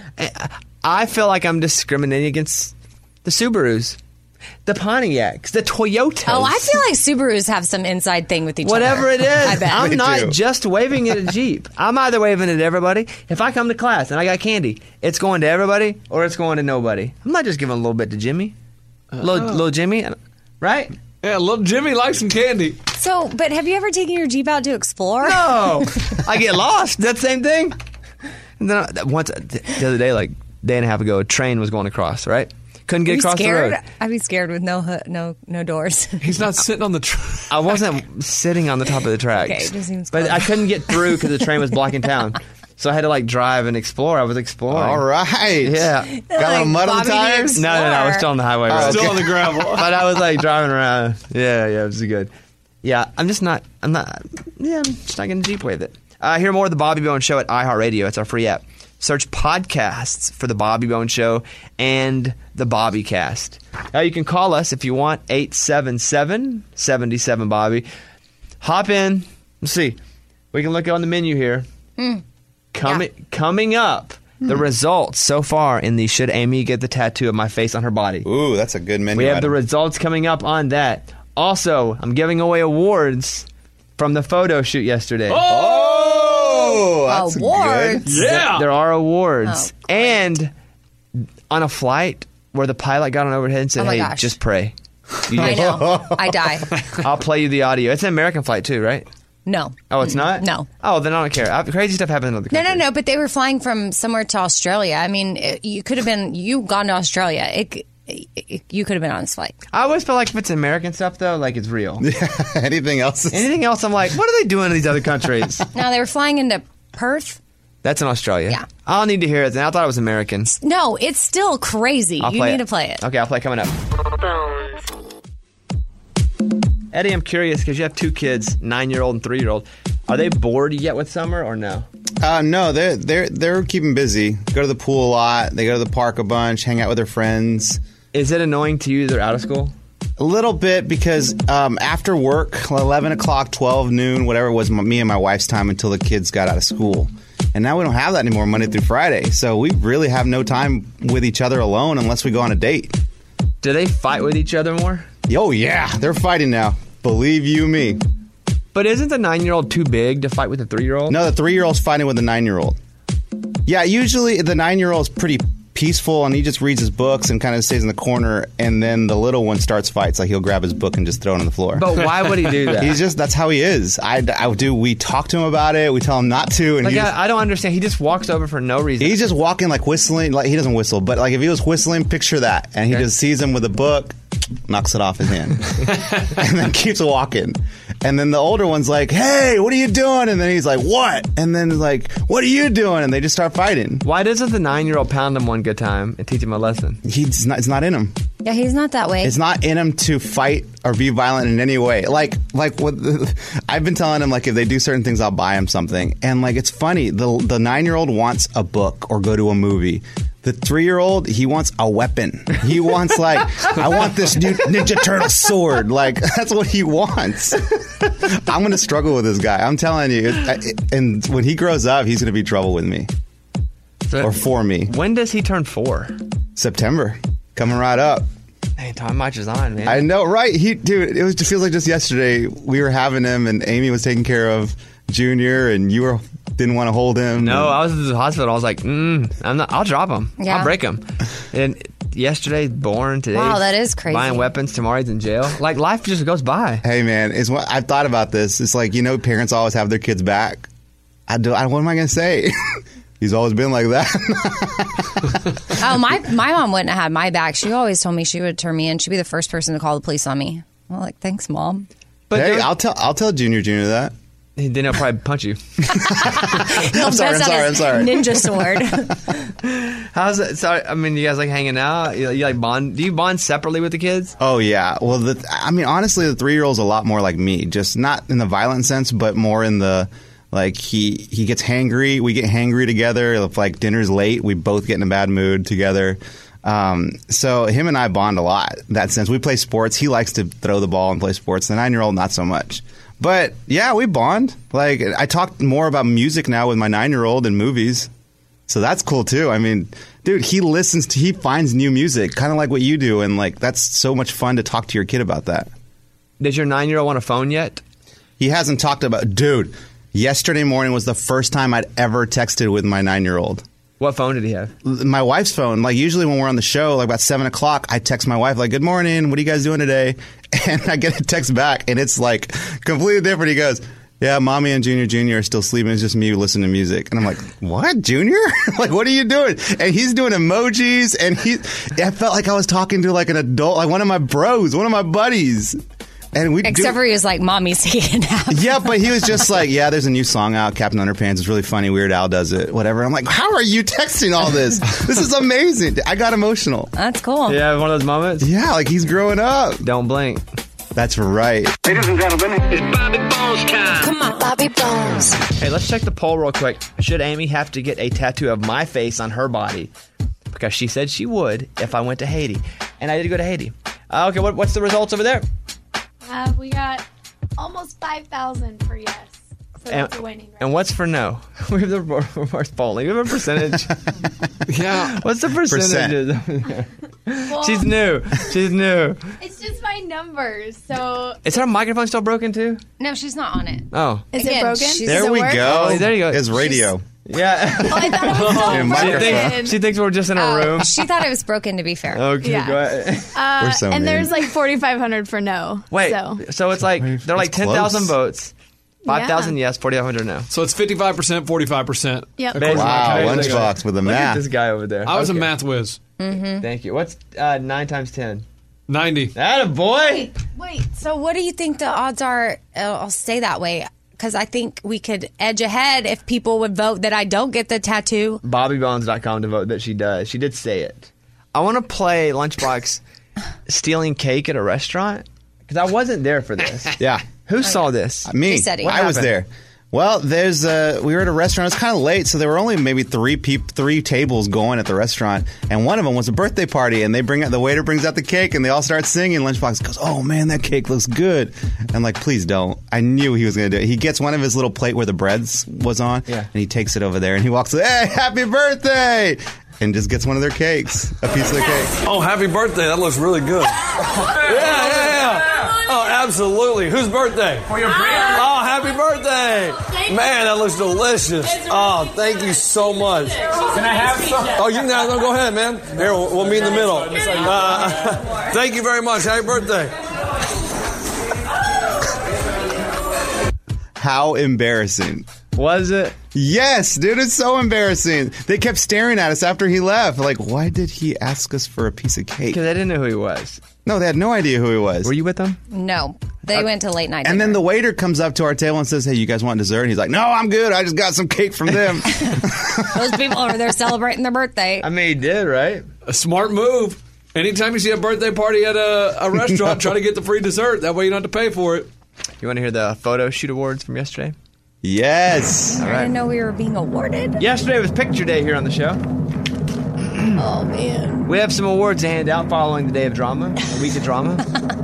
I feel like I'm discriminating against the Subarus, the Pontiacs, the Toyotas. Oh, I feel like Subarus have some inside thing with each Whatever other. Whatever it is. I bet. I'm Me not too. just waving at a Jeep. I'm either waving at everybody. If I come to class and I got candy, it's going to everybody or it's going to nobody. I'm not just giving a little bit to Jimmy. Uh, little, little Jimmy, right? Yeah, little Jimmy likes some candy. So, but have you ever taken your Jeep out to explore? No. I get lost. That same thing. And then I, once, the other day, like a day and a half ago, a train was going across, right? Couldn't get Are you across scared? the road. I'd be scared with no hood, no no doors. He's not sitting on the track. I wasn't sitting on the top of the tracks. Okay, it just seems but close. I couldn't get through because the train was blocking town. So I had to like drive and explore. I was exploring. All right. Yeah. Got a little mud on the tires? No, no, no. I was still on the highway. Oh, road. Still on the gravel. But I was like driving around. Yeah, yeah, it was good. Yeah, I'm just not, I'm not, yeah, I'm just not going to Jeep wave it. Uh, hear more of the Bobby Bones Show at iHeartRadio. It's our free app. Search podcasts for the Bobby Bones Show and the Bobby Cast. Now you can call us if you want, eight seven seven, seven seven, Bobby. Hop in. Let's see. We can look on the menu here. Mm. Coming yeah. coming up, mm. the results so far in the Should Amy Get the Tattoo of My Face on Her Body. Ooh, that's a good menu We have item. the results coming up on that. Also, I'm giving away awards from the photo shoot yesterday. Oh, that's awards. good. Yeah. There, there are awards. Oh, and on a flight where the pilot got on overhead and said, Oh my hey, gosh. just pray. You I just- know. I die. I'll play you the audio. It's an American flight too, right? No. Oh, it's not? No. Oh, then I don't care. I, crazy stuff happens in other No, countries. no, no. But they were flying from somewhere to Australia. I mean, it, you could have been, you gone to Australia. It, it, it, you could have been on this flight. I always feel like if it's American stuff, though, like it's real. Yeah, anything else? Is... Anything else, I'm like, what are they doing in these other countries? No, they were flying into Perth. That's in Australia. Yeah. I'll need to hear it. Then I thought it was American. No, it's still crazy. I'll You play need it. to play it. Okay, I'll play it coming up. Eddie, I'm curious because you have two kids, nine-year-old and three-year-old. Are they bored yet with summer or no? Uh, no, they're they're they're keeping busy. Go to the pool a lot. They go to the park a bunch. Hang out with their friends. Is it annoying to you they're out of school? A little bit because um, after work, eleven o'clock, twelve noon, whatever it was, my, me and my wife's time until the kids got out of school. And now we don't have that anymore Monday through Friday. So we really have no time with each other alone unless we go on a date. Do they fight with each other more? Oh, yeah. They're fighting now. Believe you me. But isn't the nine-year-old too big to fight with a three-year-old? No, the three-year-old's fighting with the nine-year-old. Yeah, usually the nine-year-old's pretty peaceful and he just reads his books and kind of stays in the corner, and then the little one starts fights. Like he'll grab his book and just throw it on the floor. But why would he do that? He's just, that's how he is. I, I do, we talk to him about it. We tell him not to. And Like, he I, just, I don't understand. He just walks over for no reason. he's just walking like whistling. Like he doesn't whistle, but like if he was whistling, picture that. And he Okay. just sees him with a book, knocks it off his hand, and then keeps walking. And then the older one's like, hey, what are you doing? And then he's like, what? And then like, what are you doing? And they just start fighting. Why doesn't the nine-year-old pound him one good time and teach him a lesson? He's not, it's not in him. Yeah, he's not that way. It's not in him to fight or be violent in any way. Like, like what the, I've been telling him, like if they do certain things, I'll buy him something. And like, it's funny. The the nine year old wants a book or go to a movie. The three year old, he wants a weapon. He wants like, I want this new Ninja Turtle sword. Like that's what he wants. I'm gonna struggle with this guy. I'm telling you. It, it, and when he grows up, he's gonna be trouble with me So, or for me. when does he turn four? September, coming right up. Hey, time marches on, man. I know, right? He, dude, it was. It feels like just yesterday we were having him, and Amy was taking care of Junior, and you were didn't want to hold him. No, and, I was at the hospital. I was like, mm, I'm not. I'll drop him. Yeah. I'll break him. And yesterday, born today. Wow, that is crazy. Buying weapons. Tomorrow he's in jail. Like life just goes by. Hey, man, it's what I've thought about this. It's like, you know, parents always have their kids back. I do. I, what am I going to say? He's always been like that. Oh, my my mom wouldn't have had my back. She always told me she would turn me in. She'd be the first person to call the police on me. I'm like, thanks, Mom. But hey, there- I'll tell. I'll tell Junior, Junior that. Then he'll probably punch you. I'm sorry, I'm sorry, I'm sorry. Ninja sword. How's it? So, I mean, you guys like hanging out? You, you like bond? Do you bond separately with the kids? Oh yeah. Well, the, I mean, honestly, the three-year-old's a lot more like me. Just not in the violent sense, but more in the like he he gets hangry. We get hangry together. If like dinner's late, we both get in a bad mood together. Um, so him and I bond a lot in that sense. We play sports. He likes to throw the ball and play sports. The nine-year-old, not so much. But yeah, we bond. Like I talk more about music now with my nine-year-old and movies. So that's cool too. I mean, dude, he listens to, he finds new music, kind of like what you do. And like, that's so much fun to talk to your kid about that. Does your nine-year-old want a phone yet? He hasn't talked about, dude, yesterday morning was the first time I'd ever texted with my nine-year-old. What phone did he have? My wife's phone. Like usually when we're on the show, like about seven o'clock, I text my wife like, good morning. What are you guys doing today? And I get a text back and it's like completely different. He goes, yeah, mommy and Junior Junior are still sleeping. It's just me listening to music. And I'm like, what, Junior? Like, what are you doing? And he's doing emojis. And he, I felt like I was talking to like an adult, like one of my bros, one of my buddies. And we Except do, for he was like, mommy's taking a nap. yeah, but he was just like, yeah, there's a new song out, Captain Underpants. It's really funny. Weird Al does it, whatever. I'm like, how are you texting all this? This is amazing. I got emotional. That's cool. Yeah, one of those moments? Yeah, like he's growing up. Don't blink. That's right. Ladies and gentlemen, it's Bobby Bones time. Come on, Bobby Bones. Hey, let's check the poll real quick. Should Amy have to get a tattoo of my face on her body? Because she said she would if I went to Haiti. And I did go to Haiti. Uh, okay, what, what's the results over there? Uh, we got almost five thousand for yes. So And, that's a winning right? and what's for no? We have the reverse polling. We have a percentage. Yeah. What's the percentage? Well, She's new. She's new. It's just my numbers. So Is her microphone still broken too? No, she's not on it. Oh. is Again, it broken? she's- Does There it we work? go. Oh, there you go. It's radio. Yeah. Oh, I thought it was so Yeah, She microphone. thinks, she thinks we're just in a Oh, room. she thought it was broken, to be fair. Okay, Yeah. go ahead. Uh, We're so and mean. there's like forty-five hundred for no. Wait, So. so it's like, they're like That's ten thousand close. votes. five thousand yes, forty-five hundred no. So it's fifty-five percent, forty-five percent. Yep. Basically. Wow, Okay, look at- Lunchbox with the Look at math. this guy over there. I was Okay. a math whiz. Mm-hmm. Thank you. What's uh, nine times ten? ninety. That a boy. Wait, wait. So what do you think the odds are? Uh, I'll stay that way because I think we could edge ahead if people would vote that I don't get the tattoo. Bobby Bones dot com to vote that she does. She did say it. I want to play Lunchbox stealing cake at a restaurant because I wasn't there for this. Yeah. Who saw this? Me. He said he- I was happened? there. Well, there's uh, we were at a restaurant. It was kind of late, so there were only maybe three peop- three tables going at the restaurant, and one of them was a birthday party. And they bring out the waiter brings out the cake, and they all start singing. Lunchbox goes, "Oh man, that cake looks good." I'm like, "Please don't." I knew he was going to do it. He gets one of his little plate where the breads was on, Yeah. and he takes it over there, and he walks, "Hey, happy birthday!" and just gets one of their cakes, a piece of the cake. Oh, happy birthday. That looks really good. yeah, yeah, yeah. Oh, absolutely. Whose birthday? For your brand. Oh, happy birthday. Man, that looks delicious. Oh, thank you so much. Can I have some? Oh, you can have some. Go ahead, man. Here, we'll, we'll meet in the middle. Uh, thank you very much. Happy birthday. How embarrassing. Was it? Yes, dude, it's so embarrassing. They kept staring at us after he left. Like, why did he ask us for a piece of cake? Because I didn't know who he was. No, they had no idea who he was. Were you with them? No, they went to late night. And then the waiter comes up to our table and says, "Hey, you guys want dessert?" And he's like, "No, I'm good. I just got some cake from them." Those people over there celebrating their birthday. I mean, he did, right? A smart move. Anytime you see a birthday party at a, a restaurant, try to get the free dessert. That way you don't have to pay for it. You want to hear the photo shoot awards from yesterday? Yes. All I right. didn't know we were being awarded. Yesterday was picture day here on the show. Oh man. We have some awards to hand out following the day of drama, a week of drama.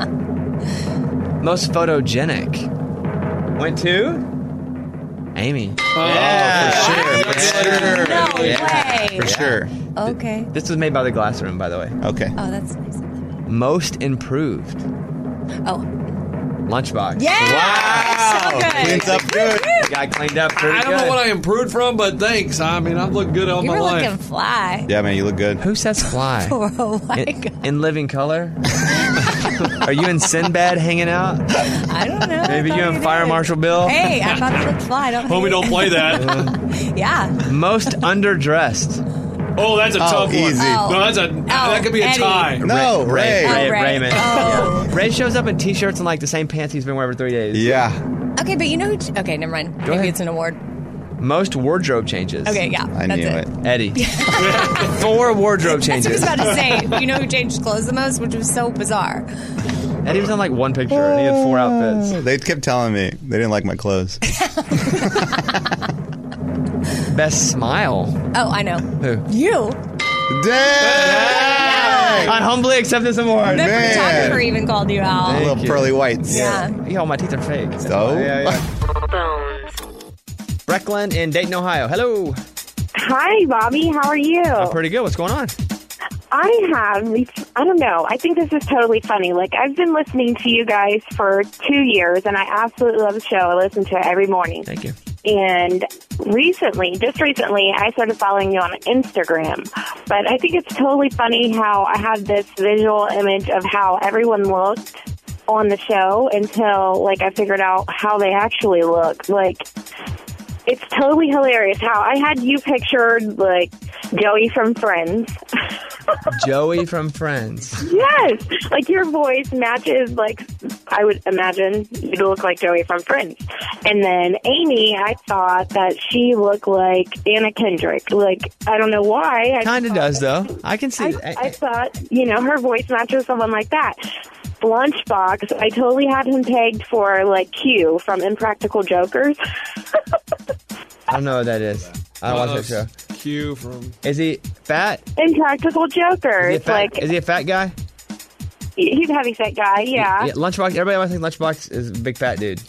Most photogenic went to Amy. Oh, yeah, for sure. No Yeah. way. For sure. Okay. This was made by the Glass Room, by the way. Okay. Oh, that's nice of them. Most improved Oh. Lunchbox. Yeah. Wow. So good. Cleans up good. Got cleaned up pretty I don't good. know what I improved from, but thanks. I mean, I've looked good all You my were life. looking fly. Yeah, man, you look good. Who says fly? Oh my in, god. in living color? Are you in Sinbad hanging out? I don't know. Maybe I you thought and Fire did. Marshal Bill? Hey, I thought it looked fly. Don't Homie, hate don't it. play that. Yeah. Most underdressed. Oh, that's a Oh, tough one. easy. Oh. No, that's a that could be a Eddie. tie. No, Ray. Oh, Ray, Ray. Raymond. Oh. Yeah. Ray shows up in t-shirts and like the same pants he's been wearing for three days. Yeah. Okay, but you know who... Okay, never mind. Maybe ahead. it's an award. Most wardrobe changes. Okay, yeah. I that's knew it. it. Eddie. Four wardrobe changes. That's what I was about to say. You know who changed clothes the most, which was so bizarre. Eddie was on like one picture and he had four outfits. They kept telling me they didn't like my clothes. Best smile. Oh, I know. Who? You. Dang! I humbly accept this award. The Man. photographer even called you out. Thank Little you. pearly whites. Yeah. Yeah, all my teeth are fake. So? Yeah, yeah. Brecklin in Dayton, Ohio. Hello. Hi, Bobby. How are you? I'm pretty good. What's going on? I have, I don't know, I think this is totally funny. Like, I've been listening to you guys for two years, and I absolutely love the show. I listen to it every morning. Thank you. And recently, just recently, I started following you on Instagram. But I think it's totally funny how I have this visual image of how everyone looked on the show until, like, I figured out how they actually look. Like, it's totally hilarious how I had you pictured, like, Joey from Friends. Joey from Friends. Yes! Like, your voice matches, like, I would imagine you'd look like Joey from Friends. And then Amy, I thought that she looked like Anna Kendrick. Like, I don't know why. Kind of does, though. I can see I, it. I thought, you know, her voice matches someone like that. Lunchbox, I totally had him pegged for, like, Q from Impractical Jokers. I don't know what that is. I don't watch that show. Q from... Is he fat? Impractical Jokers. Is he a fat, like, is he a fat guy? he's a heavy-set guy, yeah. yeah. Lunchbox. Everybody always thinks Lunchbox is a big fat dude.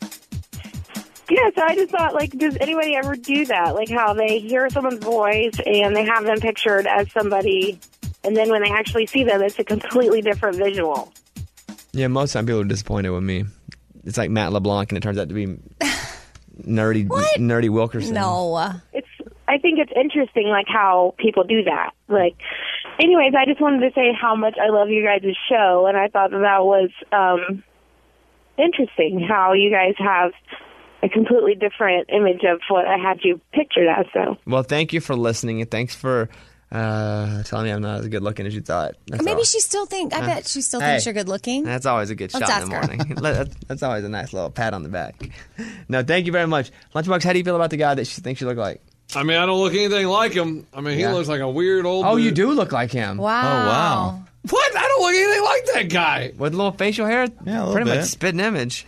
Yeah, so I just thought, like, does anybody ever do that? Like, how they hear someone's voice and they have them pictured as somebody, and then when they actually see them, it's a completely different visual. Yeah, most time people are disappointed with me. It's like Matt LeBlanc, and it turns out to be nerdy, nerdy Wilkerson. No. It's. I think it's interesting, like, how people do that. Like, anyways, I just wanted to say how much I love you guys' show, and I thought that that was um, interesting, how you guys have a completely different image of what I had you pictured as. So, Well, thank you for listening, and thanks for uh, telling me I'm not as good looking as you thought. That's Maybe all. she still think. I Uh, bet she still hey. thinks you're good looking. That's always a good Let's shot in the ask her. morning. Let- That's always a nice little pat on the back. No, thank you very much. Lunchbox, how do you feel about the guy that she thinks you look like? I mean, I don't look anything like him. I mean, he Yeah. looks like a weird old Oh, dude. you do look like him. Wow. Oh, wow. What? I don't look anything like that guy. With a little facial hair? Yeah, a little Pretty bit. much spitting image.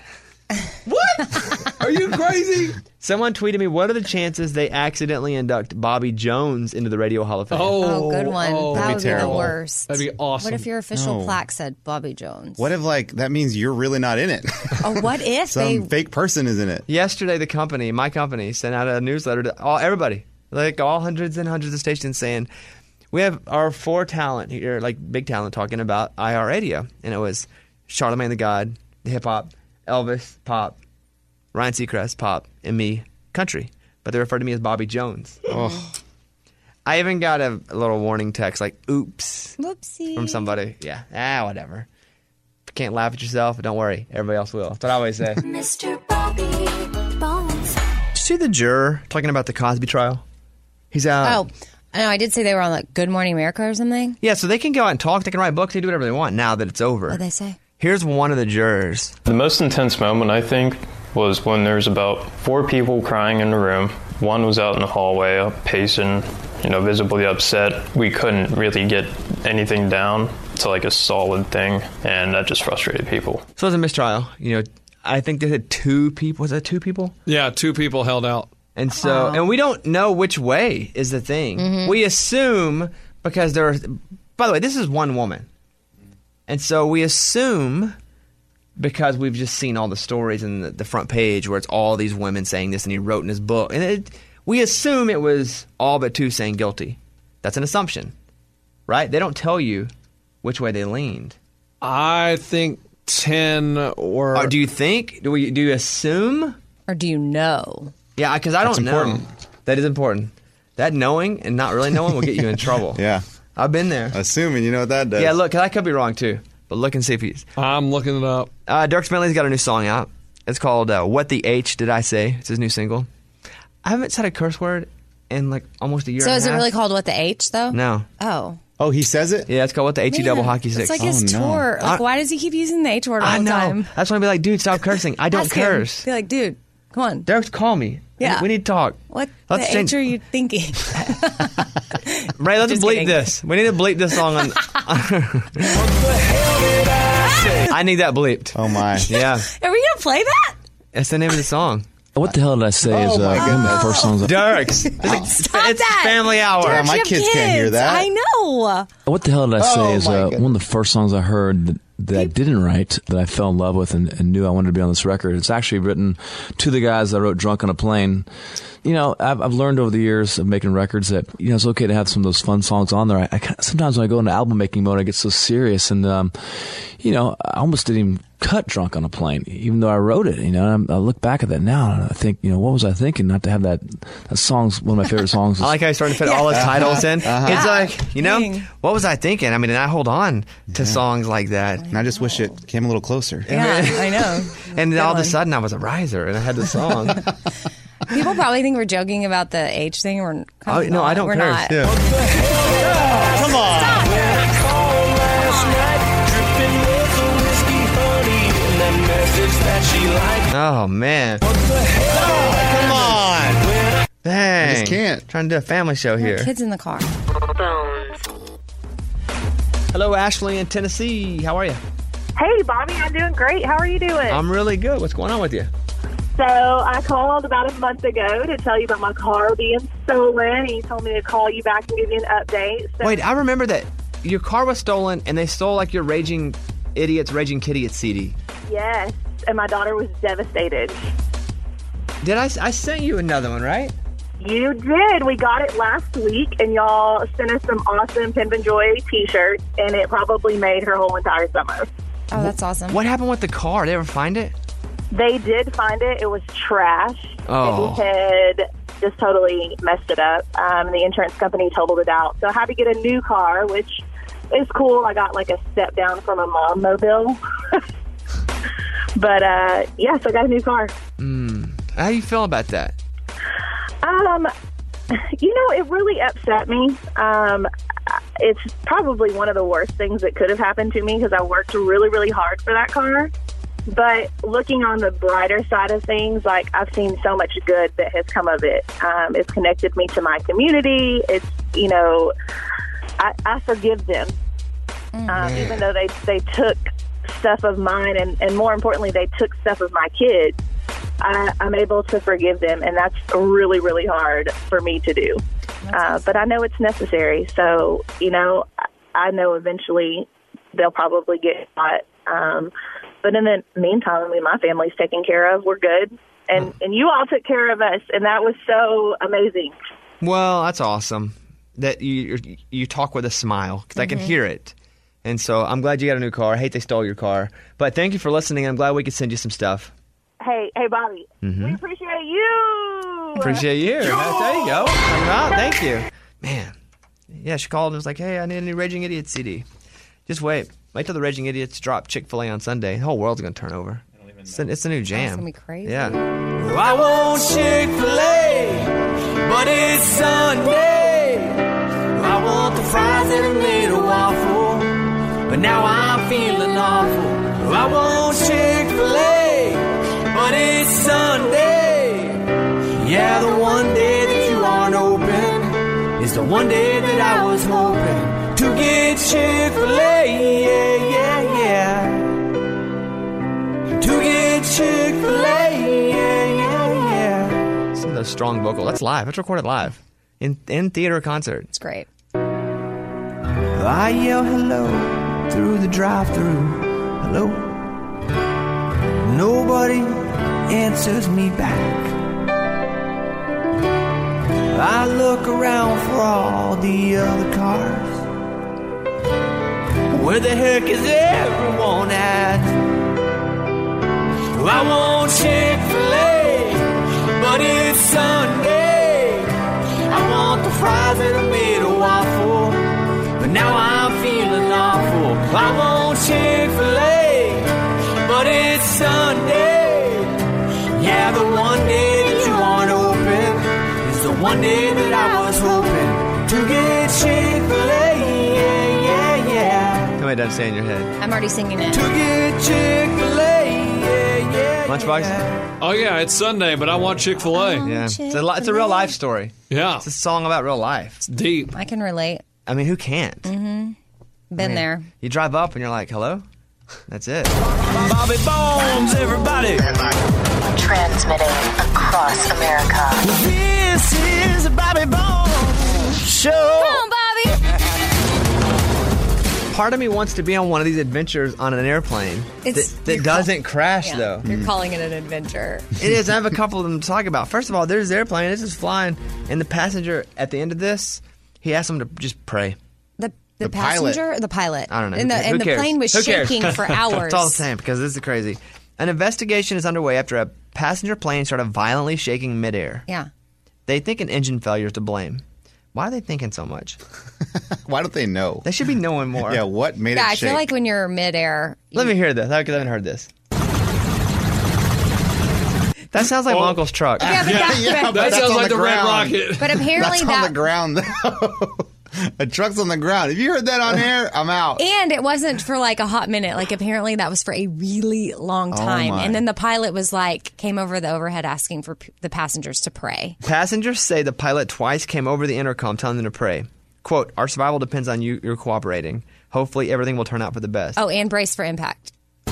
What? Are you crazy? Someone tweeted me, what are the chances they accidentally induct Bobby Jones into the Radio Hall of Fame? Oh, good one. oh, that that'd would be be the terrible. worst. That'd be awesome. What if your official No. plaque said Bobby Jones? What if, like, that means you're really not in it? Oh, what if Some they? fake person is in it. Yesterday, the company, my company, sent out a newsletter to all everybody, like all hundreds and hundreds of stations saying, we have our four talent here, like big talent, talking about I R radio. And it was Charlamagne the God, hip-hop, Elvis, pop, Ryan Seacrest, pop, and me, country. But they refer to me as Bobby Jones. Oh. I even got a, a little warning text like, oops, Whoopsie. from somebody. Yeah, ah, whatever. If you can't laugh at yourself, don't worry. Everybody else will. That's what I always say. Mister Bobby Bones. Did you see the juror talking about the Cosby trial? He's out. Oh, I know. I did say they were on like Good Morning America or something. Yeah, so they can go out and talk. They can write books. They do whatever they want now that it's over. What did they say? Here's one of the jurors. The most intense moment, I think, was when there was about four people crying in the room. One was out in the hallway, up pacing, you know, visibly upset. We couldn't really get anything down to like a solid thing, and that just frustrated people. So it was a mistrial. You know, I think they had two people. Was that two people? Yeah, two people held out. And so, and we don't know which way is the thing. Mm-hmm. We assume because there are, by the way, this is one woman. And so we assume because we've just seen all the stories in the, the front page where it's all these women saying this and he wrote in his book. And it, we assume it was all but two saying guilty. That's an assumption, right? They don't tell you which way they leaned. I think ten or... Or do you think? Do we? Do you assume? Or do you know? Yeah, because I That's don't important. know. That is important. That knowing and not really knowing will get you in trouble. Yeah. I've been there. Assuming, you know what that does. Yeah, look, 'cause I could be wrong too. But look and see if he's... I'm looking it up. Uh, Dirk Bentley's got a new song out. It's called uh, What the H Did I Say? It's his new single. I haven't said a curse word in like almost a year So and a is it half. really called What the H, though? No. Oh. Oh, he says it? Yeah, it's called what the H E double hockey sticks. It's like his tour. Like, why does he keep using the H word all I the know. time? That's why I be like, dude, stop cursing. I don't Ask him. curse. Be like, dude, come on. Derek, call me. Yeah. We need to talk. What Let's the change- H are you thinking? Ray, let's Just bleep kidding. this. We need to bleep this song on. I need that bleeped. Oh, my. Yeah. Are we going to play that? That's the name of the song. What the hell did I say? Oh, is uh, my one of the first songs. I- Derek's. It's, like, Stop it's that. family hour. Derek, my you have kids can't hear that. I know. What the hell did I say? Oh, is my uh, goodness. one of the first songs I heard that, that I didn't write, that I fell in love with and, and knew I wanted to be on this record. It's actually written to the guys that wrote "Drunk on a Plane." You know, I've, I've learned over the years of making records that, you know, it's okay to have some of those fun songs on there. I, I kinda- sometimes when I go into album making mode, I get so serious, and um, you know, I almost didn't even cut "Drunk on a Plane," even though I wrote it. You know, and I'm, I look back at that now and I think, you know, what was I thinking? Not to have that. That song's one of my favorite songs. I like how he's starting to fit all his titles in. Uh-huh. It's like, you know, Dang. what was I thinking? I mean, and I hold on to songs like that. And I just wish it came a little closer. Yeah, I know. And Good all of a one. sudden, I was a riser and I had the song. People probably think we're joking about the H thing. We're kind Oh, of no, not. I don't We're curse. not. Yeah. Come on. Oh, man. Come on. Dang. I just can't. Trying to do a family show here. Kids in the car. Hello, Ashley in Tennessee. How are you? Hey, Bobby, I'm doing great. How are you doing? I'm really good. What's going on with you? So I called about a month ago to tell you about my car being stolen, and you told me to call you back and give you an update. So, Wait, I remember that your car was stolen and they stole like your Raging Idiots, Raging Kitty C D. yes, and my daughter was devastated. Did I? I sent you another one, right? You did. We got it last week, and y'all sent us some awesome Pimp and Joy T-shirts, and it probably made her whole entire summer. Oh, that's awesome. What happened with the car? Did they ever find it? They did find it. It was trash. Oh. And he had just totally messed it up. Um, the insurance company totaled it out. So I had to get a new car, which is cool. I got like a step down from a mom mobile. But, uh, yeah, so I got a new car. Mm. How do you feel about that? Um, you know, it really upset me. Um, it's probably one of the worst things that could have happened to me because I worked really, really hard for that car. But looking on the brighter side of things, like I've seen so much good that has come of it. Um, it's connected me to my community. It's, you know, I, I forgive them, um, even though they, they took stuff of mine and, and more importantly, they took stuff of my kids. I, I'm able to forgive them, and that's really, really hard for me to do. Uh, but I know it's necessary. So, you know, I, I know eventually they'll probably get caught. Um, but in the meantime, I mean, my family's taken care of. We're good. And, and you all took care of us, and that was so amazing. Well, that's awesome that you you talk with a smile because I can Mhm. hear it. And so I'm glad you got a new car. I hate they stole your car. But thank you for listening. I'm glad we could send you some stuff. Hey, hey, Bobby, Mhm. we appreciate you. Appreciate you. There you go. Coming out. Thank you. Man. Yeah, she called and was like, hey, I need a new Raging Idiots C D. Just wait. Wait till the Raging Idiots drop Chick-fil-A on Sunday. The whole world's going to turn over. It's a, it's a new jam. That's gonna be crazy. Yeah. Well, I want Chick-fil-A, but it's Sunday. I want the fries and a little waffle, but now I'm feeling awful. I want Chick-fil-A, but it's Sunday. Yeah, the one day that you aren't open is the one day that I was hoping to get Chick-fil-A. Yeah, yeah, yeah. To get Chick-fil-A. Yeah, yeah, yeah. Some of those strong vocal. That's live. That's recorded live. In in theater concert. It's great. I yell hello through the drive-thru. Hello. Nobody answers me back. I look around for all the other cars. Where the heck is everyone at? I want Chick-fil-A, but it's Sunday. I want the fries and a little waffle, but now I'm feeling awful. I want Chick-fil-A, but it's Sunday. Yeah, the one day that you aren't open is the one day that I was hoping to get Chick-fil-A. Yeah, it doesn't stay in your head. I'm already singing it. To get Chick-fil-A, yeah, yeah. Lunchbox? Oh, yeah, it's Sunday, but I want Chick-fil-A. Yeah. It's a, li- it's a real life story. Yeah. It's a song about real life. It's deep. I can relate. I mean, who can't? Mm-hmm. Been I mean, there. You drive up and you're like, hello? That's it. Bobby Bones, everybody. Transmitting across America. This is the Bobby Bones Show. Come on, Bobby. Part of me wants to be on one of these adventures on an airplane It's- that, that you're doesn't call- crash, Yeah, though. You're calling it an adventure. It is. I have a couple of them to talk about. First of all, there's the airplane. This is flying. And the passenger at the end of this, he asked him to just pray. The the, The pilot. passenger, the pilot. I don't know. And the, Who and the cares? plane was Who cares? shaking for hours. It's all the same because this is crazy. An investigation is underway after a passenger plane started violently shaking midair. Yeah. They think an engine failure is to blame. Why are they thinking so much? Why don't they know? They should be knowing more. Yeah, what made Yeah, it I shake? feel like when you're midair. Let me hear this. I haven't heard this. That sounds like my uncle's truck. Yeah, but that- yeah, but- but That that's sounds on like the Red ground. Rocket. But apparently that's that- on the ground. A truck's on the ground. If you heard that on air, I'm out. And it wasn't for like a hot minute. Like apparently that was for a really long Oh, time. my. And then the pilot was like, came over the overhead asking for p- the passengers to pray. Passengers say the pilot twice came over the intercom telling them to pray. Quote, our survival depends on you you're cooperating. Hopefully everything will turn out for the best. Oh, and brace for impact.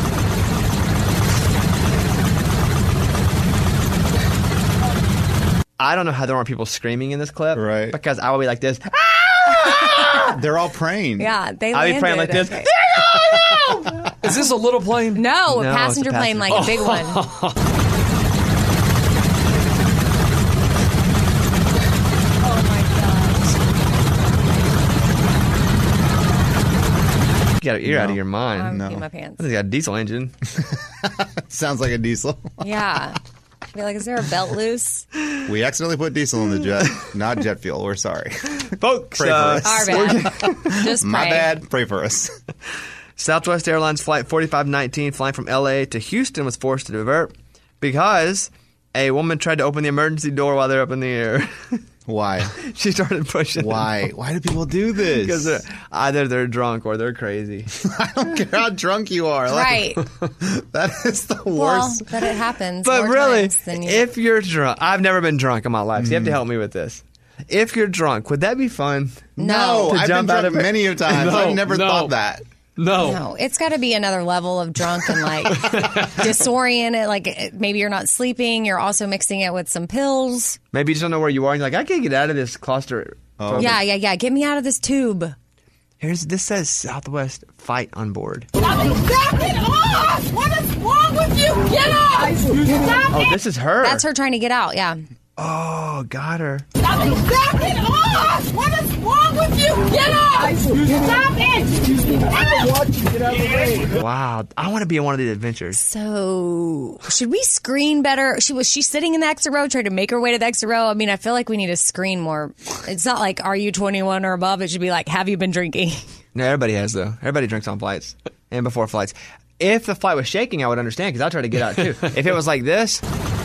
I don't know how there aren't people screaming in this clip. Right. Because I would be like this. They're all praying. Yeah, they I'll be praying like landed. this. Okay. Is this a little plane? No, a No, it's a passenger plane, passenger- like a big one. You gotta- You're out of your mind. I'm peeing my pants. This has got a diesel engine. Sounds like a diesel. Yeah. I'd be like, is there a belt loose? We accidentally put diesel in the jet. Not jet fuel. We're sorry. Folks, Pray for uh, us. Our bad. Just My pray. bad. Pray for us. Southwest Airlines Flight forty-five nineteen flying from L A to Houston was forced to divert because a woman tried to open the emergency door while they're up in the air. Why? She started pushing. Why? Why do people do this? Because they're, either they're drunk or they're crazy. I don't care how drunk you are. Like, Right. that is the Well, worst. but it happens. But more really, times than you. if you're drunk, I've never been drunk in my life, so you have to help me with this. If you're drunk, would that be fun? No, To I've been jump out drunk of it? many of times. No, I've never no. thought that. No. No, it's got to be another level of drunk and like disoriented. Like it- maybe you're not sleeping. You're also mixing it with some pills. Maybe you just don't know where you are, and you're like, I can't get out of this cluster. Oh. Yeah, yeah, yeah. Get me out of this tube. Here's this says Southwest Fight on board. Stop it off! What is wrong with you? Get off! Stop Oh, it! this is her. That's her trying to get out. Yeah. Oh, got her. Stop it! Stop it off! What is wrong with you? Get off! Stop it! Wow, I want to be in one of these adventures. So should we screen better? She was she sitting in the exit row trying to make her way to the exit row. I mean, I feel like we need to screen more. It's not like are you twenty-one or above? It should be like have you been drinking? No, everybody has though. Everybody drinks on flights and before flights. If the flight was shaking, I would understand because I'd try to get out too. If it was like this,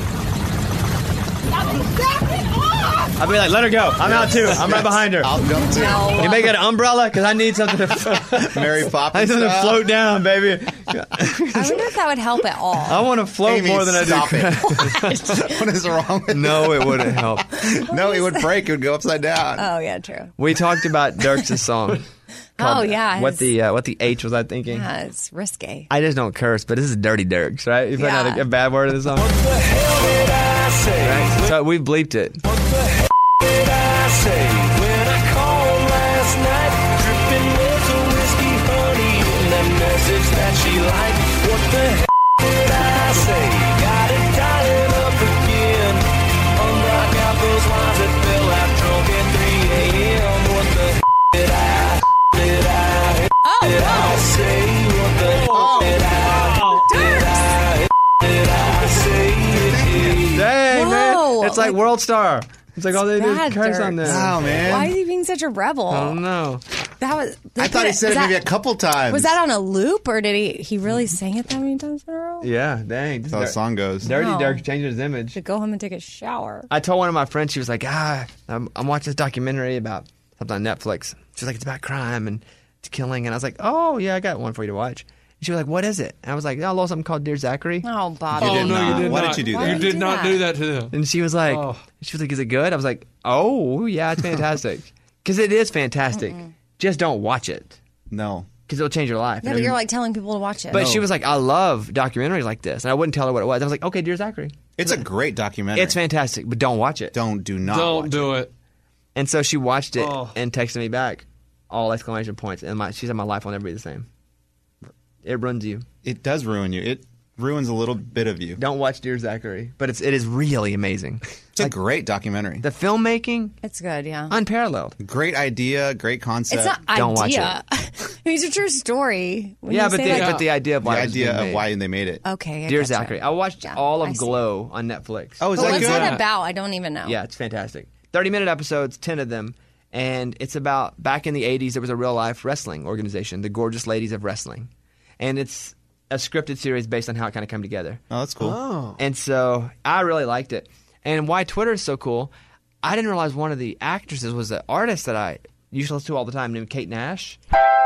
I'd be like, let her go. I'm out too. I'm right behind her. I'll jump too. No. You make it an umbrella because I need something to. Mary I Poppins need something to style. float down, baby. I wonder if that would help at all. I want to float Amy, more than I stop do. it. What is wrong with No, it wouldn't help. No, it would break. It would go upside down. Oh yeah, true. We talked about Dirks' song. Oh called, yeah. What his- the uh, what the H was I thinking? Yeah, it's risque. I just don't curse, but this is Dirty Dirks, right? You putting Yeah. out a, a bad word in the song? What the hell did I say? Right? So we bleeped it. What the hell did I say when I called last night? Dripping with a whiskey honey in that message that she liked. What the hell did I say? Got it dialed up again. Unlock out those lines that fell out drunk at three a.m. What the hell did I, did I, did I say? What the hell did I, did I, did I say? Dang, Whoa. man. It's like World Star. It's like all they do Bad is curse Dirks. on there. Wow, man. Why is he being such a rebel? I don't know. That was. I thought he said was it maybe that- a couple times. Was that on a loop, or did he? He really sang it that many times in a row? Yeah, dang. That's how the song goes. Dirty Wow. Dirk changed his image. Should go home and take a shower. I told one of my friends, she was like, ah, I'm, I'm watching this documentary about something on Netflix. She's like, it's about crime. And killing, and I was like, oh yeah, I got one for you to watch. And she was like, what is it? And I was like, oh, I love something called Dear Zachary. Oh, Bobby. Oh, no, you did Why not. did you do Why that? You did do not that? do that to them. And she was like, Oh. she was like, is it good? I was like, oh yeah, it's fantastic. Because it is fantastic. Just don't watch it. No. Because it'll change your life. Yeah, but you're like telling people to watch it. But she was like, I love documentaries like this. And I wouldn't tell her what it was. I was like, okay, Dear Zachary. It's a great documentary. It's fantastic, but don't watch it. Don't, do not Don't watch do it. And so she watched it Oh. and texted me back, all exclamation points. And my, she said, my life will never be the same. It ruins you. It does ruin you. It ruins a little bit of you. Don't watch Dear Zachary. But it's, it is really amazing. It's a great documentary. The filmmaking, It's good, yeah. unparalleled. Great idea, great concept. It's not Don't idea. watch It's a true story. When yeah, you but say the, that- but the idea of the why it was idea being of made. why they made it. Okay, I Dear gotcha. Zachary. I watched Yeah, all I of see. Glow on Netflix. Oh, is But that what's good? that about? I don't even know. Yeah, it's fantastic. thirty-minute episodes, ten of them. And it's about, back in the eighties, there was a real-life wrestling organization, the Gorgeous Ladies of Wrestling. And it's a scripted series based on how it kind of came together. Oh, that's cool. Oh. And so I really liked it. And why Twitter is so cool, I didn't realize one of the actresses was an artist that I used to listen to all the time named Kate Nash.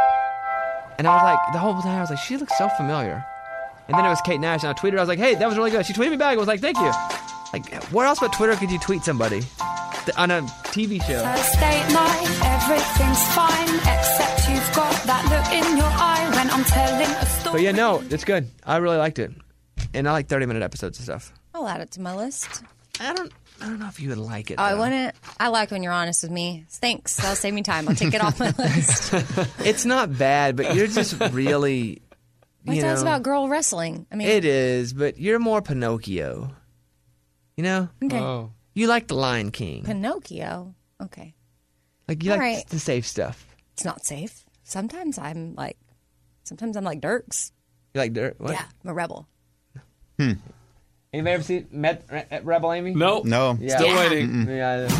And I was like, the whole time I was like, she looks so familiar. And then it was Kate Nash, and I tweeted, I was like, hey, that was really good. She tweeted me back. I was like, thank you. Like, where else but Twitter could you tweet somebody? Th- On a T V show. Thursday night, everything's fine, except you've got that look in your eye when I'm telling a story. But yeah, no, it's good. I really liked it. And I like thirty-minute episodes and stuff. I'll add it to my list. I don't I don't know if you would like it. Oh, I though. wouldn't. I like when you're honest with me. Thanks. That'll save me time. I'll take it off my list. It's not bad, but you're just really, My you time's know, about girl wrestling. I mean, it is, but you're more Pinocchio. You know? Okay. Oh. You like the Lion King. Pinocchio. Okay. Like, you All like right. the safe stuff. It's not safe. Sometimes I'm like, sometimes I'm like Dirks. You like dirt? What? Yeah, I'm a rebel. Hmm. Anybody ever see met Re- Rebel Amy? Nope. No. Yeah. Still waiting. Mm-mm.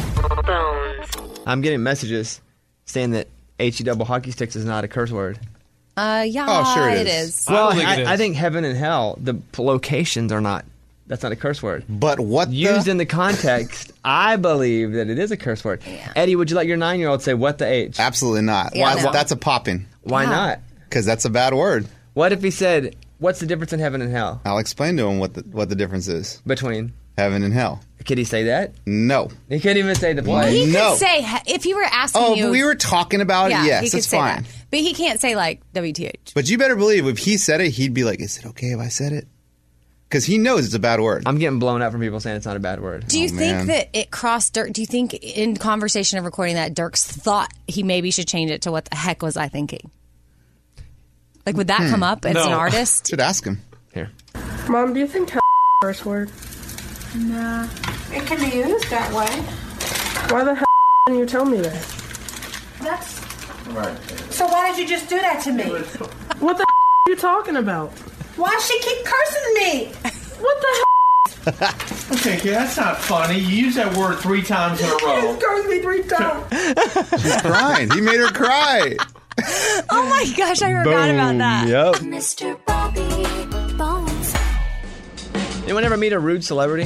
Yeah. I'm getting messages saying that H E double hockey sticks is not a curse word. Uh, yeah, Oh, sure it it is. is. I Well, don't think I, it is. I think heaven and hell, the p- locations are not. That's not a curse word. But what Used the? in the context, I believe that it is a curse word. Eddie, would you let your nine-year-old say "what the H"? Absolutely not. Yeah, Why- no. That's a popping. Why not? Because that's a bad word. What if he said, "What's the difference in heaven and hell?" I'll explain to him what the what the difference is. Between Heaven and hell. could he say that? No. He couldn't even say the play. He No. could say if he were asking Oh, you. we were talking about yeah, it. Yes, he could that's say fine. that, but he can't say like W T H. But you better believe if he said it, he'd be like, "Is it okay if I said it?" Because he knows it's a bad word. I'm getting blown up from people saying it's not a bad word. Do you Oh, think man. that it crossed Dirk? Do you think in conversation of recording that Dirks thought he maybe should change it to what the heck was I thinking? Like, would that Hmm. come up as No. an artist? Should ask him. Here. Mom, do you think hell is a curse word? Nah, it can be used that way. Why the hell didn't you tell me that? That's right. So why did you just do that to me? What the hell are you talking about? Why she keep cursing me? What the hell? Okay, kid, that's not funny. You used that word three times in a row. Cursed me three times. She's crying. He made her cry. Oh my gosh, I forgot about that. Yep. Mister Bobby Bones. Anyone ever meet a rude celebrity?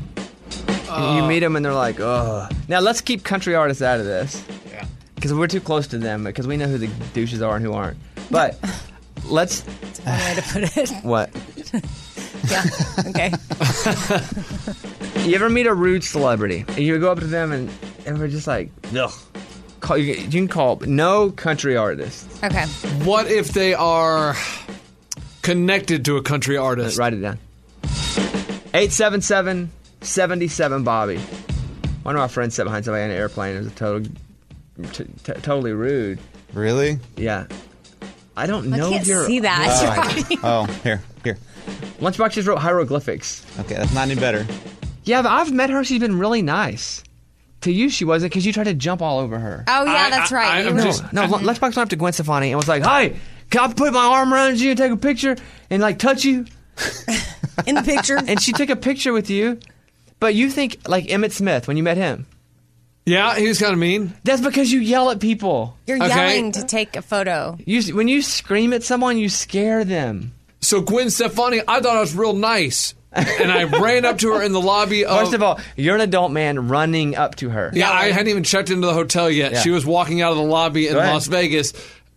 Uh, you meet them and they're like, ugh. Now let's keep country artists out of this. Yeah. Because we're too close to them. Because we know who the douches are and who aren't. But let's. That's one way to put it. What? Yeah. Okay. You ever meet a rude celebrity and you go up to them and, and we're just like, ugh. Call, you, you can call no country artist. Okay. What if they are connected to a country artist? Write it down. eight seven seven, seven seven Bobby. One of my friends sat behind somebody on an airplane. It was a total, t- t- totally rude. Really? Yeah. I don't I know can't if you're. see that. Oh, oh, here, here. Lunchbox just wrote hieroglyphics. Okay, that's not any better. Yeah, but I've met her. She's been really nice. To you, she wasn't because you tried to jump all over her. Oh yeah, that's right. I- You I'm were- just- No, Lunchbox went up to Gwen Stefani and was like, "Hi, can I put my arm around you and take a picture and like touch you?" in the picture. And she took a picture with you, but you think like Emmett Smith when you met him. Yeah, he was kind of mean. That's because you yell at people. You're Okay. yelling to take a photo. You when you scream at someone, you scare them. So Gwen Stefani, I thought I was real nice, and I ran up to her in the lobby of. First of all, you're an adult man running up to her. Yeah, I hadn't even checked into the hotel yet. Yeah. She was walking out of the lobby in Go ahead. Las Vegas,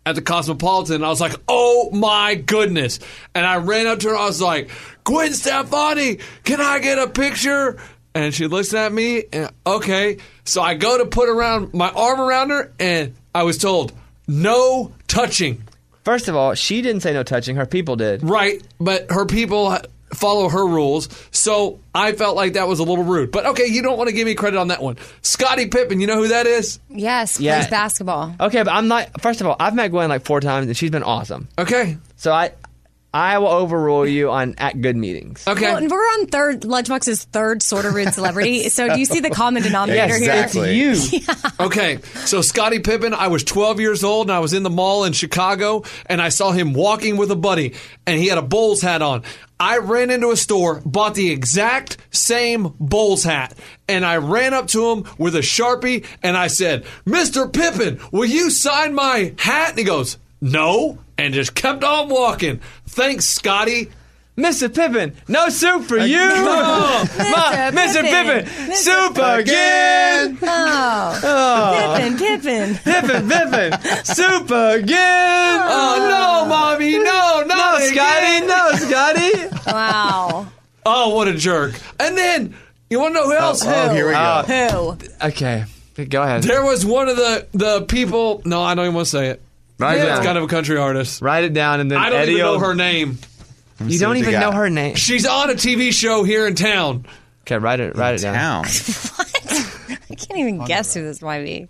at the Cosmopolitan. And I was like, oh my goodness. And I ran up to her. I was like, Gwen Stefani, can I get a picture? And she looks at me. And, okay. So I go to put around my arm around her, and I was told, no touching. First of all, she didn't say no touching. Her people did. Right, but her people follow her rules, so I felt like that was a little rude. But okay, you don't want to give me credit on that one. Scottie Pippen, you know who that is? Yes, Yeah. plays basketball. Okay, but I'm not. First of all, I've met Gwen like four times, and she's been awesome. Okay. So I, I will overrule you on at good meetings. Okay. Well, and we're on third, Lunchbox's third sort of rude celebrity. So do you see the common denominator Exactly. here? You. Okay, so Scottie Pippen, I was twelve years old, and I was in the mall in Chicago, and I saw him walking with a buddy, and he had a Bulls hat on. I ran into a store, bought the exact same Bulls hat, and I ran up to him with a Sharpie, and I said, Mister Pippen, will you sign my hat? And he goes, no, and just kept on walking. Thanks, Scotty. Mister Pippen, no soup for you. No. Ma- Mister Pippen, Mister soup again. Oh. Oh. Pippen, Pippen. Pippen, Pippen, soup again. Oh, no, Mommy, no, No, not Scotty, again. no, Scotty. Wow. Oh, what a jerk. And then, you want to know who else? Oh, here we go. Uh, Who? Okay, go ahead. There was one of the, the people, no, I don't even want to say it. Write it It's down. kind of a country artist. Write it down, and then I don't Eddie even know will- her name. You don't even know her name. She's on a T V show here in town. Okay, write it. Write it down. Town. I can't even guess who this might be.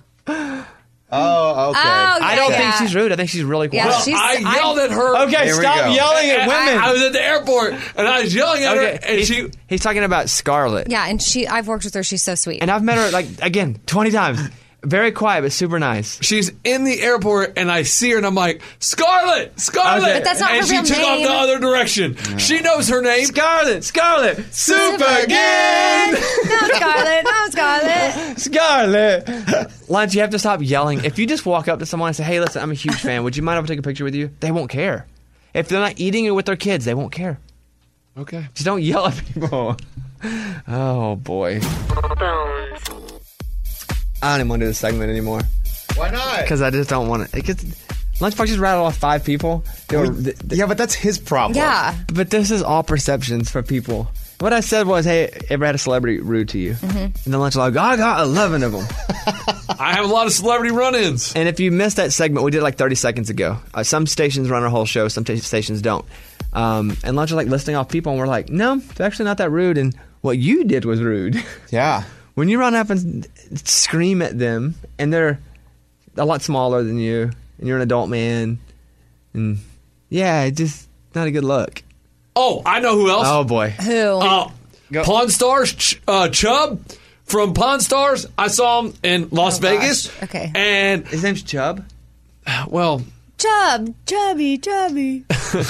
Oh, okay. Oh, I don't yeah, think yeah. she's rude. I think she's really Yeah, quiet. Well, she's- I yelled I- at her. Okay, Here we stop go. yelling at And women. I, I was at the airport, and I was yelling at okay, her, and he's, she... he's talking about Scarlett. Yeah, and she, I've worked with her. She's so sweet. And I've met her, like, again, twenty times. Very quiet, but super nice. She's in the airport, and I see her, and I'm like, Scarlett! Scarlett! Okay. But that's not and her she real took name. off the other direction. She knows her name. Scarlett, Scarlett, soup Super again. No, Scarlett. No, Scarlett. Scarlett. Lunch, you have to stop yelling. If you just walk up to someone and say, hey, listen, I'm a huge fan. Would you mind if I take a picture with you? They won't care. If they're not eating it with their kids, they won't care. Okay. Just don't yell at people. Oh, boy. I don't even want to do this segment anymore. Why not? Because I just don't want it. Because Lunchbox just rattled off five people. They were, th- th- Yeah, but that's his problem. Yeah. but this is all perceptions for people. What I said was, hey, ever had a celebrity rude to you? Mm-hmm. And then Lunch was like, I got eleven of them. I have a lot of celebrity run-ins. And if you missed that segment, we did it like thirty seconds ago. Uh, some stations run our whole show, some t- stations don't. Um, and Lunch was like listing off people, and we're like, no, it's actually not that rude. And what you did was rude. Yeah. When you run up and scream at them, and they're a lot smaller than you, and you're an adult man, and yeah, it's just not a good look. Oh, I know who else. Oh, boy. Who? Uh, Pawn Stars, Ch- uh, Chubb from Pawn Stars. I saw him in Las Oh, gosh. Vegas. Okay. And, His name's Chubb? well, Chub, chubby, chubby.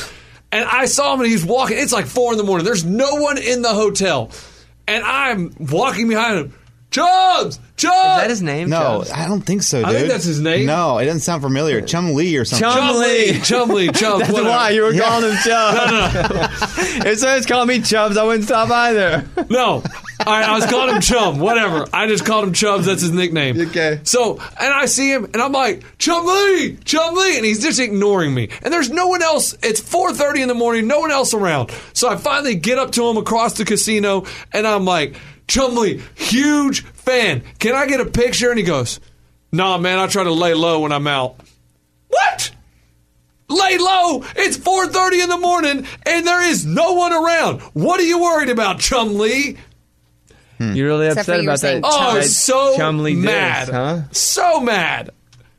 and I saw him and he's walking. It's like four in the morning. There's no one in the hotel. And I'm walking behind him. Chubbs! Chubbs! Is that his name? No, Chubbs? I don't think so, dude. I think that's his name. No, it doesn't sound familiar. Chum Lee or something. Chum Chum Lee. Lee. Chum Lee. Chubbs. That's whatever. why you were Yeah. calling him Chubbs. No, no, no. If someone's calling me Chubbs, I wouldn't stop either. No. All right, I was calling him Chum. Whatever. I just called him Chubbs. That's his nickname. Okay. So, and I see him, and I'm like, Chum Lee! Chum Lee! And he's just ignoring me. And there's no one else. It's four thirty in the morning, no one else around. So I finally get up to him across the casino, and I'm like, Chum Lee, huge fan. Can I get a picture? And he goes, nah, man, I try to lay low when I'm out. What? Lay low. It's four thirty in the morning, and there is no one around. What are you worried about, Chum Lee? You're really Except for upset you were about saying that. Oh, that so Chumley diss, mad. huh? So mad.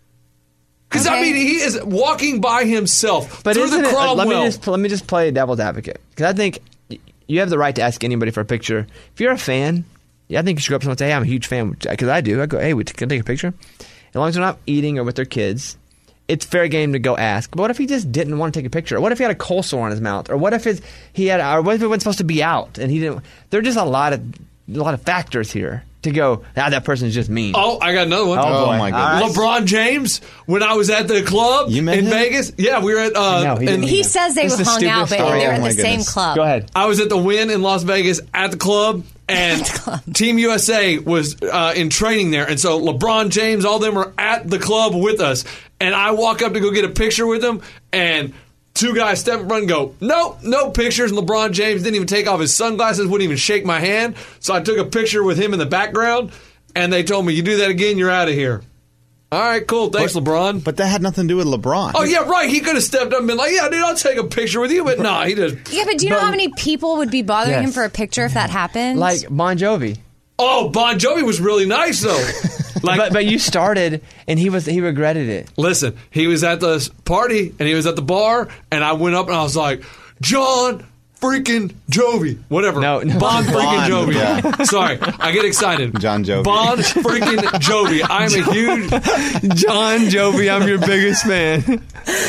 Because, I Okay. mean, he is walking by himself But through isn't the it, Cromwell. let me just let me just play devil's advocate, because I think y- you have the right to ask anybody for a picture. If you're a fan, yeah, I think you should go up to someone and say, hey, I'm a huge fan, because I do. I go, hey, we can I take a picture? As long as they're not eating or with their kids, it's fair game to go ask. But what if he just didn't want to take a picture? Or what if he had a cold sore on his mouth? Or what if his, he had, or what if it wasn't supposed to be out and he didn't? There are just a lot of a lot of factors here to go, ah, that person's just mean. Oh, I got another one. Oh, boy. my goodness. All right. LeBron James, when I was at the club You met in him? Vegas. Yeah, we were at. Uh, No, he in- didn't. He says they This is the hung out, stupidest but story. they were Oh, in my the same goodness. club. Go ahead. I was at the Wynn in Las Vegas at the club, And Team U S A was uh, in training there. And so LeBron James, all them were at the club with us. And I walk up to go get a picture with them, and two guys step in front and go, nope, no pictures. And LeBron James didn't even take off his sunglasses, wouldn't even shake my hand. So I took a picture with him in the background, and they told me, you do that again, you're out of here. All right, cool. Thanks, but, LeBron. But that had nothing to do with LeBron. Oh, yeah, right. He could have stepped up and been like, yeah, dude, I'll take a picture with you. But nah, he just... Yeah, but do you know but, how many people would be bothering Yes. him for a picture if that happened? Like Bon Jovi. Oh, Bon Jovi was really nice, though. Like, but, but you started, and he was he regretted it. Listen, he was at the party, and he was at the bar, and I went up, and I was like, John freaking Jovi. Whatever. No, no. Bon freaking Bon, Jovi. yeah. Sorry, I get excited. John Jovi. Bon freaking Jovi. I'm a huge... John Jovi, I'm your biggest fan. And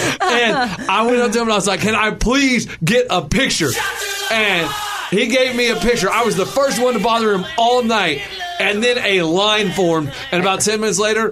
I went up to him, and I was like, can I please get a picture? And he gave me a picture. I was the first one to bother him all night. And then a line formed. And about ten minutes later,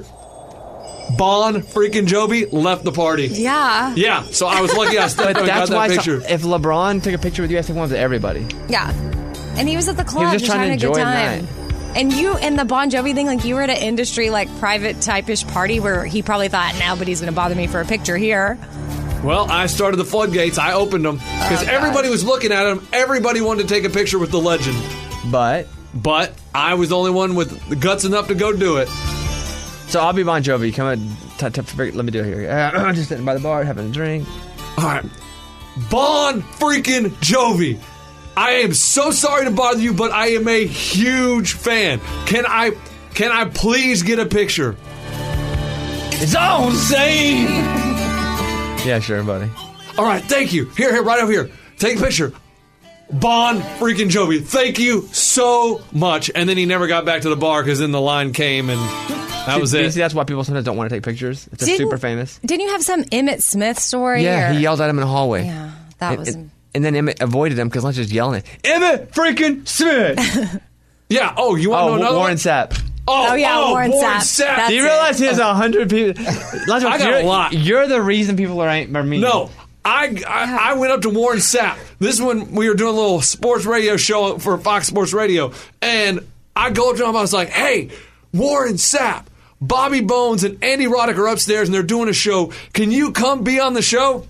Bon freaking Jovi left the party. Yeah. Yeah. So I was lucky I stepped But up and got that's that why picture. so, if LeBron took a picture with you, I think one with everybody. Yeah. And he was at the club just just trying having to a good enjoy the time. And you and the Bon Jovi thing, like you were at an industry like private type-ish party where he probably thought nobody's going to bother me for a picture here. Well, I started the floodgates. I opened them because Oh, everybody was looking at him. Everybody wanted to take a picture with the legend. But But I was the only one with the guts enough to go do it. so I'll be Bon Jovi. Come on, t- t- t- let me do it here. Uh, just sitting by the bar, having a drink. All right. Bon freaking Jovi. I am so sorry to bother you, but I am a huge fan. Can I can I please get a picture? It's all insane. Yeah, sure, buddy. All right, thank you. Here, here, right over here. Take a picture. Bon freaking Jovi, thank you so much. And then he never got back to the bar because then the line came and that see, was you it. See, that's why people sometimes don't want to take pictures. It's Didn't- super famous. Didn't you have some Emmett Smith story? Yeah, or- he yelled at him in the hallway. Yeah, that and, was. and, and then Emmett avoided him because Lunch was yelling at Emmett freaking Smith. Yeah. Oh, you want to oh, know another Warren one? Sapp. Oh, Oh, yeah, oh, Warren Sapp. Sapp. That's Do you it. realize he has a hundred people? Lunch, I got you're, a lot. You're the reason people are, are mean. No, I, I I went up to Warren Sapp. This is when we were doing a little sports radio show for Fox Sports Radio, and I go up to him. I was like, "Hey, Warren Sapp, Bobby Bones, and Andy Roddick are upstairs, and they're doing a show. Can you come be on the show?"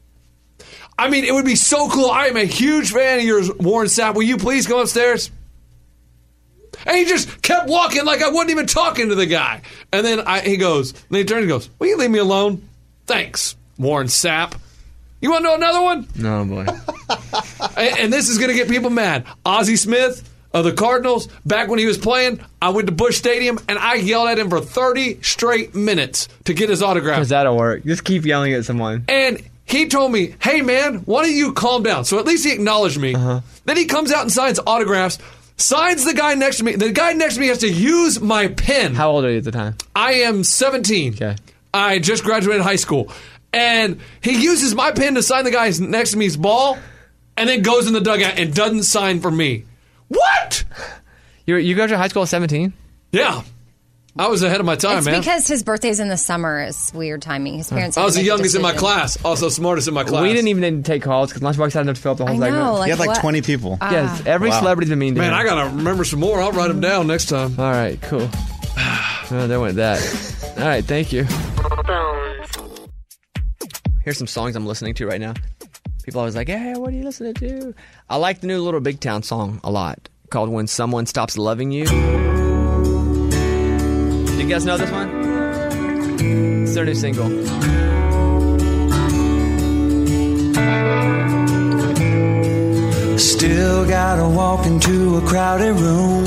I mean, it would be so cool. I am a huge fan of yours, Warren Sapp. Will you please come upstairs? And he just kept walking like I wasn't even talking to the guy. And then I, he goes, then he turns and goes, "Will you leave me alone?" Thanks, Warren Sapp. You want to know another one? No, boy. and, and this is going to get people mad. Ozzie Smith of the Cardinals, back when he was playing, I went to Busch Stadium and I yelled at him for thirty straight minutes to get his autograph. Because that'll work. Just keep yelling at someone. And he told me, "Hey, man, why don't you calm down?" So at least he acknowledged me. Uh-huh. Then he comes out and signs autographs, signs the guy next to me. The guy next to me has to use my pen. How old are you at the time? I am seventeen. Okay. I just graduated high school. And he uses my pen to sign the guy next to me's ball and then goes in the dugout and doesn't sign for me. What? You you graduated high school at seventeen? Yeah. I was ahead of my time, it's man. because his birthday's in the summer. It's weird timing. His parents. I had was to the make a youngest in my decision. class, also smartest in my class. We didn't even need to take calls because Lunchbox had enough to fill up the whole I know, segment. like He had like what? twenty people. Ah. Yes, every Wow. celebrity's been mean to Man, him. I got to remember some more. I'll write them down next time. All right, cool. Oh, there went that. All right, thank you. Here's some songs I'm listening to right now. People always like, "Hey, what are you listening to?" I like the new Little Big Town song a lot, called "When Someone Stops Loving You." Do you guys know this one? It's their new single. Still gotta walk into a crowded room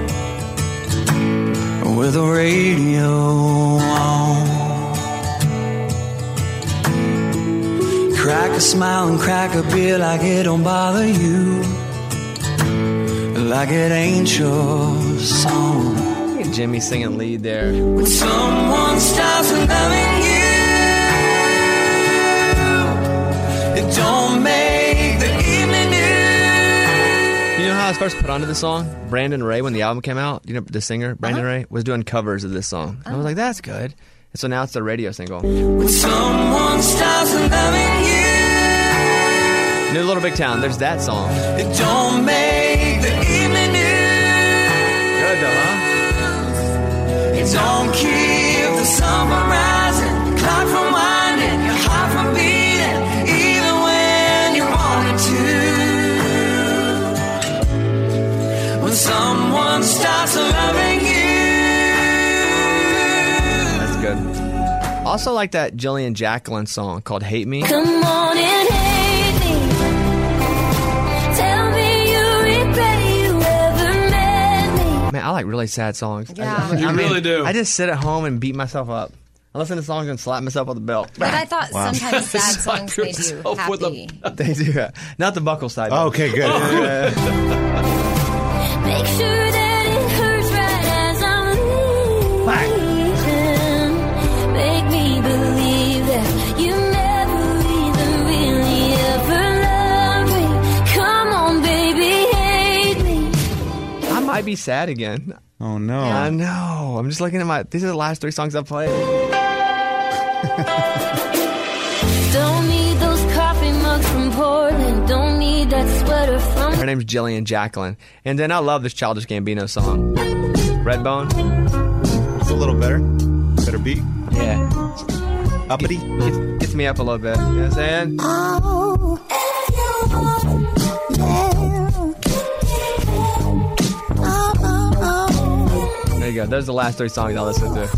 with a radio on. Crack a smile and crack a beer like it don't bother you, like it ain't your song. Look at Jimmy singing lead there. When someone stops loving you, it don't make the evening new. You know how I was first put onto this song? Brandon Ray, when the album came out, you know, the singer, Brandon Uh-huh. Ray, was doing covers of this song. And I was like, that's good. And so now it's the radio single. When someone stops loving you, New Little Big Town, there's that song. it don't make the evening new. don't keep the sun from rising, clock from winding, your heart from beating, even when you wanted to. When someone starts loving you. That's good. Also like that Jillian Jacqueline song called Hate Me. Come on and hate me. Tell me you regret you ever met me. Man, I like really sad songs. Yeah. I, I You mean, really do. I just sit at home and beat myself up. I listen to songs and slap myself on the belt. But I thought Wow. sometimes sad Slap songs made you yourself with happy. They do. uh, Not the buckle side. though. Okay, good. Yeah. Make sure that it hurts right as I'm leaving. Make me believe that you never even really ever loved me. Come on, baby, hate me. I might be sad again. Oh no. I know. I'm just looking at my. These are the last three songs I played. Don't need those coffee mugs from Portland. Don't need that sweater from. Her name's Jillian Jacqueline. And then I love this Childish Gambino song. Redbone. It's a little better. Better beat. Yeah. Uppity. Gets, gets me up a little bit. You know what I'm saying? Oh, There you go. Those are the last three songs I listen to.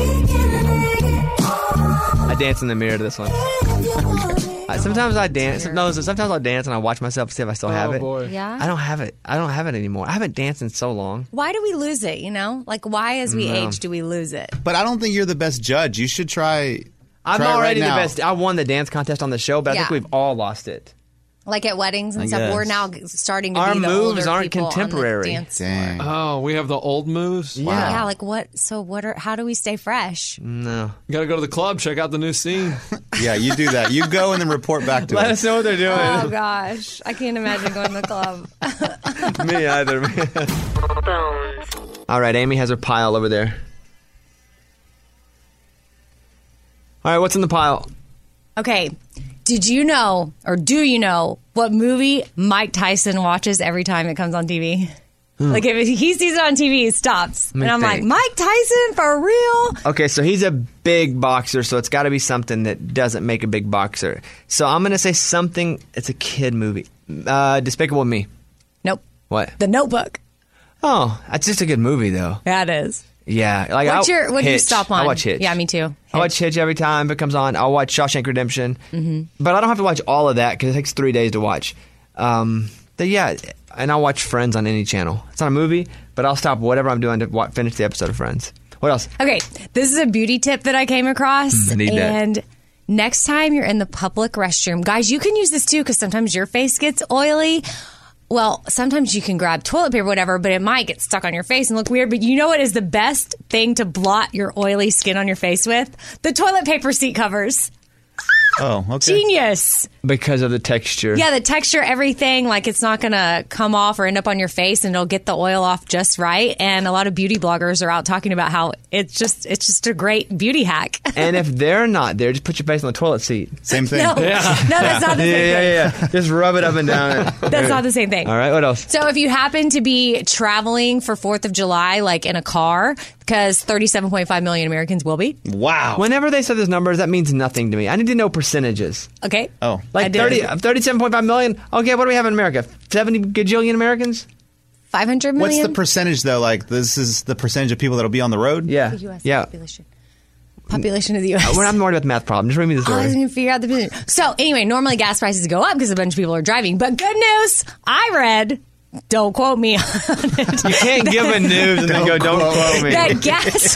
I dance in the mirror to this one. I, sometimes I dance. No, sometimes I dance and I watch myself to see if I still have Oh, it. boy. Yeah? I don't have it. I don't have it anymore. I haven't danced in so long. Why do we lose it, you know? Like, why as we No. age do we lose it? But I don't think you're the best judge. You should try. I'm try it already right the now. best. I won the dance contest on the show, but I think Yeah. we've all lost it. Like at weddings and I stuff, guess. we're now starting to Our be the moves older aren't people on the contemporary. dance Dang. Oh, we have the old moves? Yeah. Yeah, like what? So what are? How do we stay fresh? No. You got to go to the club, check out the new scene. Yeah, you do that. You go and then report back to Let us. us know what they're doing. Oh gosh, I can't imagine going to the club. Me either, man. All right, Amy has her pile over there. All right, what's in the pile? Okay, did you know, or do you know, what movie Mike Tyson watches every time it comes on T V? Hmm. Like if he sees it on T V, he stops, me and I'm think. like, Mike Tyson for real? Okay, so he's a big boxer, so it's got to be something that doesn't make a big boxer. So I'm going to say something, it's a kid movie. Uh, Despicable Me. Nope. What? The Notebook. Oh, that's just a good movie, though. That is. Yeah. Like What's I'll- your? What do you Hitch. stop on? I watch Hitch. Yeah, me too. I watch Hitch every time it comes on. I'll watch Shawshank Redemption. Mhm. But I don't have to watch all of that because it takes three days to watch. Um, but yeah, and I'll watch Friends on any channel. It's not a movie, but I'll stop whatever I'm doing to wa- finish the episode of Friends. What else? Okay, this is a beauty tip that I came across. I need that. and next time you're in the public restroom, guys, you can use this too because sometimes your face gets oily. Well, sometimes you can grab toilet paper, whatever, but it might get stuck on your face and look weird. But you know what is the best thing to blot your oily skin on your face with? The toilet paper seat covers. Oh, okay. Genius. Because of the texture. Yeah, the texture, everything, like it's not going to come off or end up on your face and it'll get the oil off just right. And a lot of beauty bloggers are out talking about how it's just it's just a great beauty hack. And if they're not there, just put your face on the toilet seat. Same thing. No, no, that's not the yeah, same yeah, thing. yeah, yeah. Just rub it up and down. It. That's not the same thing. All right, what else? So if you happen to be traveling for fourth of July, like in a car, because thirty-seven point five million Americans will be. Wow. Whenever they say those numbers, that means nothing to me. I need to know percentages. Okay. Oh. I Like did. thirty, thirty-seven point five million? Okay, what do we have in America? seventy gajillion Americans? five hundred What's million? the percentage, though? Like, this is the percentage of people that'll be on the road? Yeah. The U S Yeah. population. Population of the U S. Uh, We're not worried about the math problem. Just read me the Oh, I was story. going to figure out the business. So anyway, normally gas prices go up because a bunch of people are driving. But good news, I read, don't quote me on it. You can't give a news and then go, don't quote me. That gas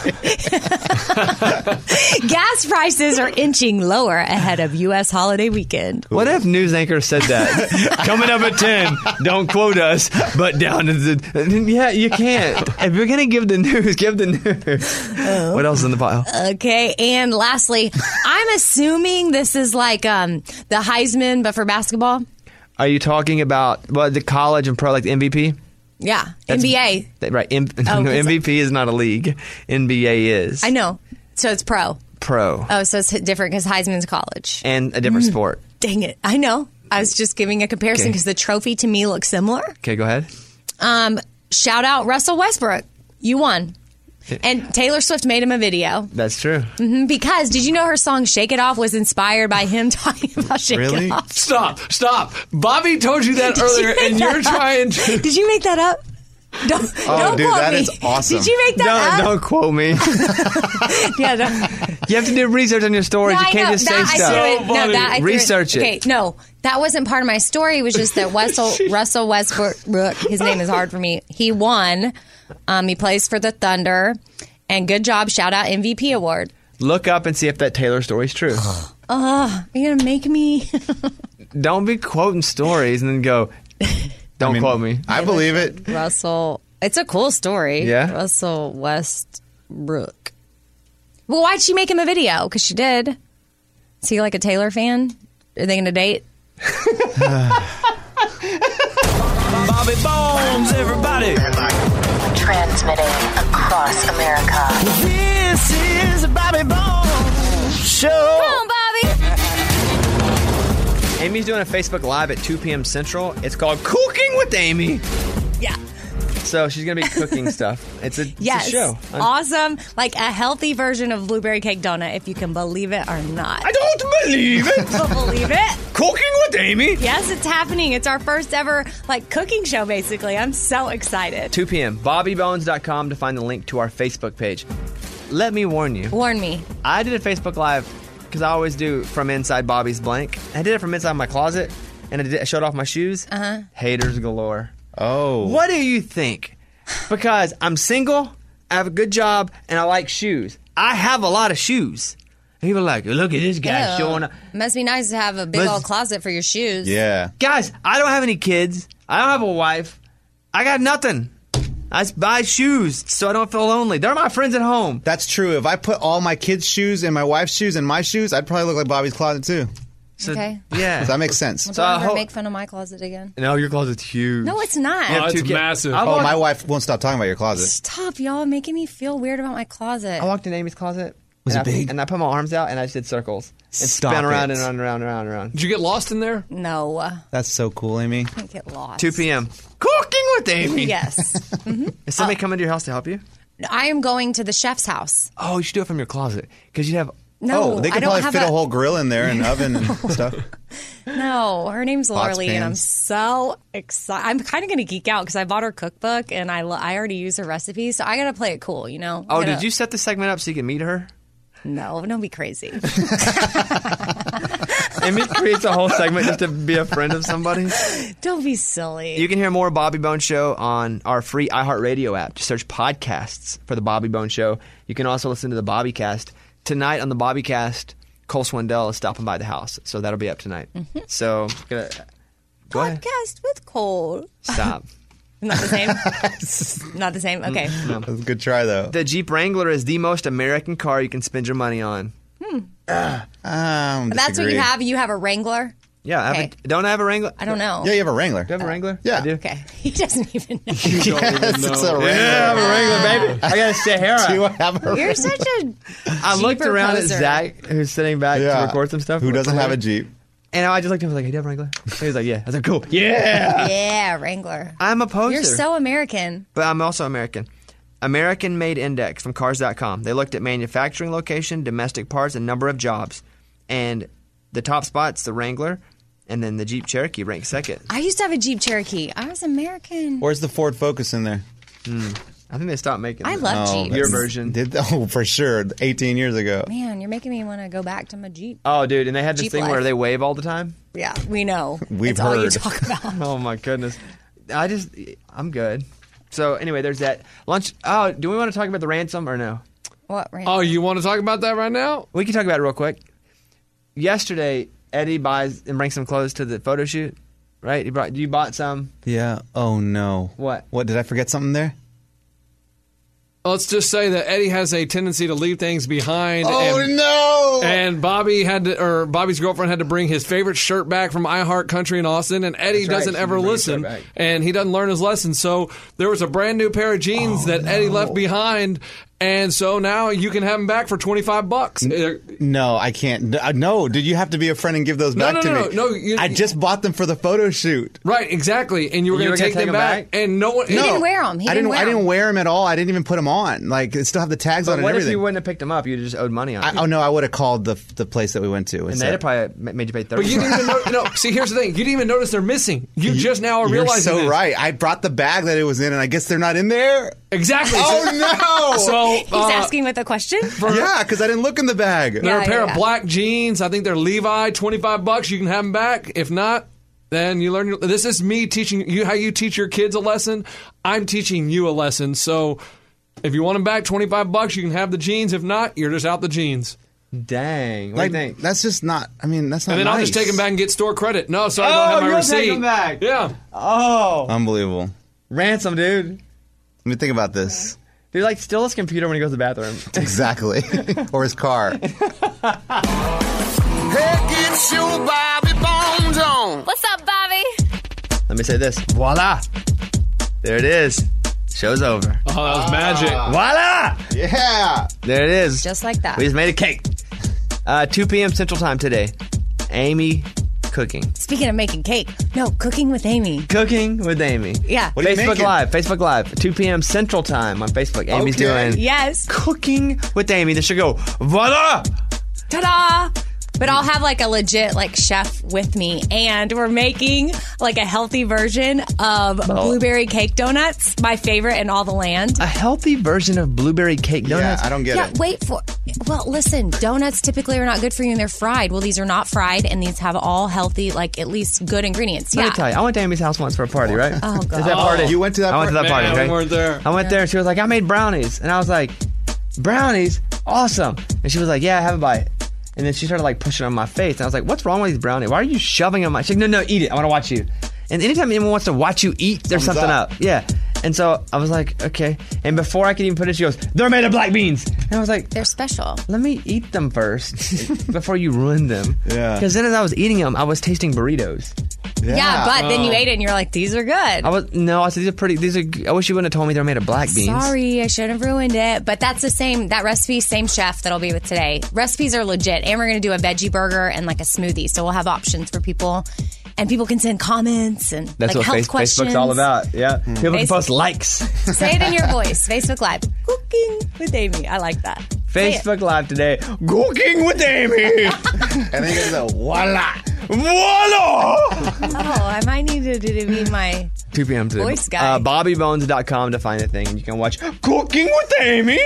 gas prices are inching lower ahead of U S holiday weekend. What if news anchor said that? Coming up at ten, don't quote us, but down to the... Yeah, you can't. If you're going to give the news, give the news. What else is in the pile? Okay, and lastly, I'm assuming this is like um, the Heisman, but for basketball. Are you talking about well, the college and pro, like the M V P? Yeah, That's- N B A. That- Right. M- Oh, no, 'cause- M V P is not a league. N B A is. I know. So it's pro. Pro. Oh, so it's different because Heisman's college. And a different Mm. sport. Dang it. I know. I was just giving a comparison Okay. because the trophy to me looks similar. Okay, go ahead. Um, shout out Russell Westbrook. You won. And Taylor Swift made him a video. That's true. hmm Because did you know her song "Shake It Off" was inspired by him talking about Shake Really? It Off? Stop, stop. Bobby told you that Did earlier, you make and that you're up? trying to. Did you make that up? Don't, Oh, don't dude, quote that me. is awesome. Did you make that Don't, up? don't quote me. Yeah, don't. You have to do research on your stories. No, you I can't know. just say That I stuff. threw it- no, that I threw Research it. Okay, no, that wasn't part of my story. It was just that Russell, Russell Westbrook, his name is hard for me. He won. Um, he plays for the Thunder. And good job. Shout out M V P award. Look up and see if that Taylor story's true. Uh, you're going to make me. Don't be quoting stories and then go, don't I mean, quote me. I believe it. Russell. It's a cool story. Yeah? Russell Westbrook. Well, why'd she make him a video? Because she did. Is he like a Taylor fan? Are they going to date? Bobby Bones, everybody. Transmitting across America. This is a Bobby Bones show. Come on, Bobby. Amy's doing a Facebook Live at two p.m. Central. It's called Cooking with Amy. Yeah. So she's going to be cooking stuff. It's a, it's Yes. a show. I'm- Awesome. Like a healthy version of blueberry cake donut, if you can believe it or not. I don't believe it. Don't believe it. Cooking with Amy. Yes, it's happening. It's our first ever like cooking show, basically. I'm so excited. two p.m. bobby bones dot com to find the link to our Facebook page. Let me warn you. Warn me. I did a Facebook Live because I always do from inside Bobby's blank. I did it from inside my closet, and I, did, I showed off my shoes. Uh-huh. Haters galore. Oh. What do you think? Because I'm single, I have a good job, and I like shoes. I have a lot of shoes. And people are like, look at this guy Ew. showing up. Must be nice to have a big Let's- old closet for your shoes. Yeah. Guys, I don't have any kids. I don't have a wife. I got nothing. I just buy shoes so I don't feel lonely. They're my friends at home. That's true. If I put all my kids' shoes and my wife's shoes in my shoes, I'd probably look like Bobby's closet too. So, Okay. Yeah. That makes sense. Well, So don't I ever hope- make fun of my closet again. No, your closet's huge. No, it's not. You have Oh, two it's kids. massive. I Oh, walked, my wife won't stop talking about your closet. Stop, y'all making me feel weird about my closet. I walked in Amy's closet. Was and it I, big? And I put my arms out and I just did circles. And Stop spin around it. and around and around and around and around. Did you get lost in there? No. That's so cool, Amy. Can't get lost. two p.m. Cooking with Amy. Yes. hmm Is somebody coming to your house to help you? I am going to the chef's house. Oh, you should do it from your closet because you have. No, oh, they I could don't probably have fit a, a whole grill in there and oven and stuff. No, her name's Pots, Laura Lee, and I'm pans. so excited. I'm kind of going to geek out because I bought her cookbook and I lo- I already use her recipes, so I got to play it cool, you know. I Oh, gotta- did you set the segment up so you can meet her? No, don't be crazy. Amy creates a whole segment just to be a friend of somebody. Don't be silly. You can hear more Bobby Bones Show on our free iHeartRadio app. Just search podcasts for the Bobby Bones Show. You can also listen to the Bobbycast. Tonight on the Bobbycast, Cole Swindell is stopping by the house, so that'll be up tonight. Mm-hmm. So, gonna, go ahead. Podcast with Cole. Stop. Not the same. Not the same. Okay. No. That's a good try, though. The Jeep Wrangler is the most American car you can spend your money on. Hmm. Um, That's what disagree. you have. You have a Wrangler. Yeah, I have Okay. a, don't I have a Wrangler? I don't know. Yeah, you have a Wrangler. Do you have a Wrangler? Yeah. I do. Okay. He doesn't even know. Yes, it's a Wrangler. Yeah, I have a Wrangler, baby. I got a Sahara. Do you have a You're such a. I looked Jeeper around poser. at Zach, who's sitting back Yeah. to record some stuff. Who doesn't have a Jeep? And I just looked at him and was like, hey, do you have a Wrangler? He was like, yeah. I was like, cool. Yeah. Yeah, Wrangler. I'm a poser. You're so American. But I'm also American. American Made Index from cars dot com. They looked at manufacturing location, domestic parts, and number of jobs. And the top spot's the Wrangler, and then the Jeep Cherokee ranked second. I used to have a Jeep Cherokee. I was American. Where's the Ford Focus in there? Hmm. I think they stopped making I them. love Oh, Jeeps. Your that's- version. Did oh for sure eighteen years ago. Man, you're making me want to go back to my Jeep. Oh, dude, and they had this Jeep thing life. where they wave all the time. Yeah, we know. We've it's all you heard. talk about. Oh my goodness. I just, I'm good. So anyway, there's that lunch. Oh, do we want to talk about the ransom or no? What? Randy? Oh, you want to talk about that right now? We can talk about it real quick. Yesterday, Eddie buys and brings some clothes to the photo shoot. Right? You brought. You bought some. Yeah. Oh no. What? What did I forget something there? Let's just say that Eddie has a tendency to leave things behind. Oh and, no! And Bobby had to, or Bobby's girlfriend had to bring his favorite shirt back from I Heart Country in Austin, and Eddie That's right, doesn't she ever didn't bring his shirt listen, back. and he doesn't learn his lesson. So there was a brand new pair of jeans Oh, that no. Eddie left behind, And so now you can have them back for twenty-five bucks. No, I can't. No, did you have to be a friend and give those No, back no, to no, me? no, you- I just bought them for the photo shoot. Right, exactly. And you were You going were to gonna take, take them them back, back? and no one. He didn't wear them. He I didn't didn't. wear I didn't them. wear them at all. I didn't even put them on. Like, it still have the tags But on and what if everything. you wouldn't have picked them up? You just owed money on I, it. oh no, I would have called the the place that we went to. And said- they'd have probably ma- made you pay thirty. But you didn't even know. No, see, here's the thing. You didn't even notice they're missing. You just now are You're realizing so this. right. I brought the bag that it was in, and I guess they're not in there. Exactly. Oh no! So He's uh, asking with a question? yeah, because I didn't look in the bag. They're Yeah, a pair yeah, of yeah. black jeans. I think they're Levi, twenty-five bucks. You can have them back. If not, then you learn. Your, this is me teaching you how you teach your kids a lesson. I'm teaching you a lesson. So if you want them back, twenty-five bucks, you can have the jeans. If not, you're just out the jeans. Dang. What Like, do you think? that's just not. I mean, that's not. And then I'll nice. just take them back and get store credit. No, sorry, I Oh, don't have my you'll receipt. take 'em back. Yeah. Oh. Unbelievable. Ransom, dude. Let me think about this. Dude, like, steal his computer when he goes to the bathroom. Exactly. Or his car. Hey, get your Bobby Bones on. What's up, Bobby? Let me say this. Voila. There it is. Show's over. Oh, that was magic. Voila. Yeah. There it is. Just like that. We just made a cake. Uh, two p.m. Central Time today. Amy cooking. Speaking of making cake, no, cooking with Amy. Cooking with Amy. Yeah. What are you Facebook making? Live. Facebook Live. two p.m. Central Time on Facebook. Amy's Okay. doing Yes. Cooking with Amy. This should go, voila. Ta-da! But I'll have like a legit like chef with me, and we're making like a healthy version of blueberry cake donuts, my favorite in all the land. A healthy version of blueberry cake donuts. Yeah, I don't get Yeah, it. wait for. Well, listen, donuts typically are not good for you, and they're fried. Well, these are not fried, and these have all healthy, like at least good ingredients. Let Yeah. me tell you, I went to Amy's house once for a party, right? Oh, God. Is that party? You went to that I went to that party? party, Man, right? we weren't there. I went there and she was like, I made brownies. And I was like, brownies? Awesome. And she was like, yeah, have a bite. And then she started like pushing on my face. And I was like, what's wrong with these brownies? Why are you shoving them on my... She's like, no, no, eat it. I want to watch you. And anytime anyone wants to watch you eat, there's Thumbs something up. up. Yeah. And so I was like, okay. And before I could even put it, she goes, they're made of black beans. And I was like, They're special. let me eat them first before you ruin them. Yeah. Because then as I was eating them, I was tasting burritos. Yeah, but then you Oh. ate it, and you're like, these are good. I was no, I said these are pretty. These are. I wish you wouldn't have told me they're made of black beans. Sorry, I should have ruined it. But that's the same, that recipe, same chef that'll be with today. Recipes are legit. And we're going to do a veggie burger and like a smoothie. So we'll have options for people. And people can send comments and That's like what health face, questions. Facebook's all about. Yeah, people can Facebook- post likes. Say it in your voice. Facebook Live. Cooking with Amy. I like that. Say it. Facebook Live today. Cooking with Amy. And then you go, voila. Voila! Oh, I might need to, to be my... two p.m. today. Voice guy. Uh, Bobby Bones dot com to find the thing, and you can watch Cooking with Amy.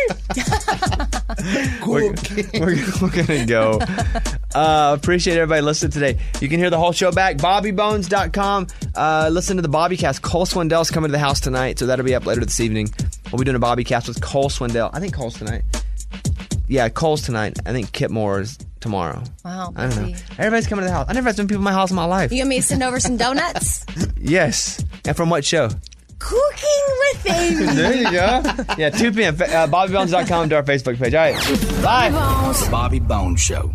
we're, we're, we're gonna go. Uh, appreciate everybody listening today. You can hear the whole show back. Bobby Bones dot com. Uh, listen to the Bobbycast. Cole Swindell's coming to the house tonight, so that'll be up later this evening. We'll be doing a Bobbycast with Cole Swindell. I think Cole's tonight. Yeah, Cole's tonight. I think Kip Moore is tomorrow. Wow, I don't know. busy. Everybody's coming to the house. I never had so many people in my house in my life. You want me to send over some donuts? Yes. And from what show? Cooking with Amy. There you go. Yeah, two p.m. Uh, Bobby Bones dot com to our Facebook page. All right. Bye. The Bobby Bones Show.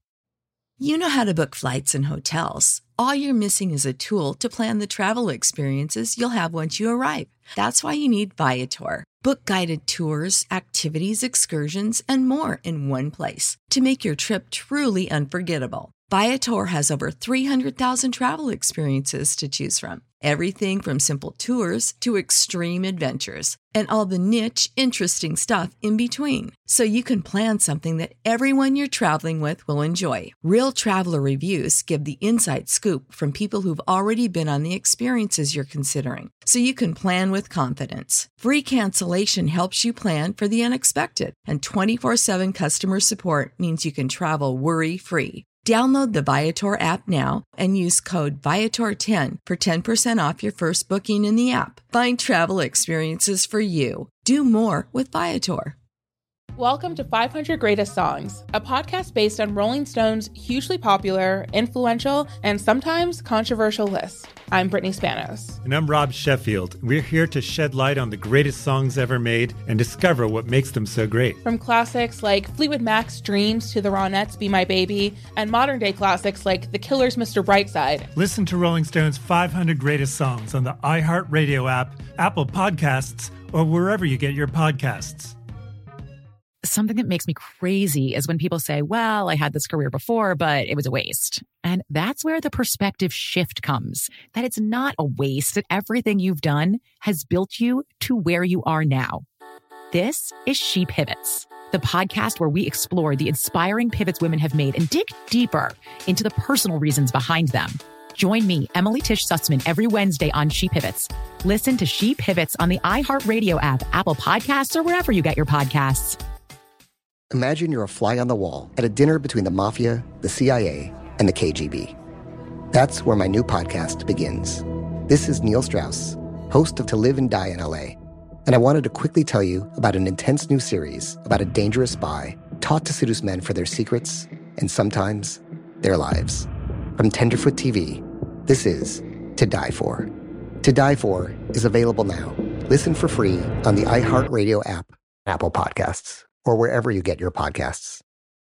You know how to book flights and hotels. All you're missing is a tool to plan the travel experiences you'll have once you arrive. That's why you need Viator. Book guided tours, activities, excursions, and more in one place to make your trip truly unforgettable. Viator has over three hundred thousand travel experiences to choose from. Everything from simple tours to extreme adventures and all the niche, interesting stuff in between. So you can plan something that everyone you're traveling with will enjoy. Real traveler reviews give the inside scoop from people who've already been on the experiences you're considering. So you can plan with confidence. Free cancellation helps you plan for the unexpected. And twenty-four seven customer support means you can travel worry-free. Download the Viator app now and use code Viator ten for ten percent off your first booking in the app. Find travel experiences for you. Do more with Viator. Welcome to five hundred Greatest Songs, a podcast based on Rolling Stone's hugely popular, influential, and sometimes controversial list. I'm Brittany Spanos. And I'm Rob Sheffield. We're here to shed light on the greatest songs ever made and discover what makes them so great. From classics like Fleetwood Mac's Dreams to the Ronettes' Be My Baby, and modern-day classics like The Killers' Mister Brightside. Listen to Rolling Stone's five hundred Greatest Songs on the iHeartRadio app, Apple Podcasts, or wherever you get your podcasts. Something that makes me crazy is when people say, well, I had this career before, but it was a waste. And that's where the perspective shift comes, that it's not a waste, that everything you've done has built you to where you are now. This is She Pivots, the podcast where we explore the inspiring pivots women have made and dig deeper into the personal reasons behind them. Join me, Emily Tish Sussman, every Wednesday on She Pivots. Listen to She Pivots on the iHeartRadio app, Apple Podcasts, or wherever you get your podcasts. Imagine you're a fly on the wall at a dinner between the mafia, the C I A, and the K G B. That's where my new podcast begins. This is Neil Strauss, host of To Live and Die in L A, and I wanted to quickly tell you about an intense new series about a dangerous spy taught to seduce men for their secrets and sometimes their lives. From Tenderfoot T V, this is To Die For. To Die For is available now. Listen for free on the iHeartRadio app, Apple Podcasts, or wherever you get your podcasts.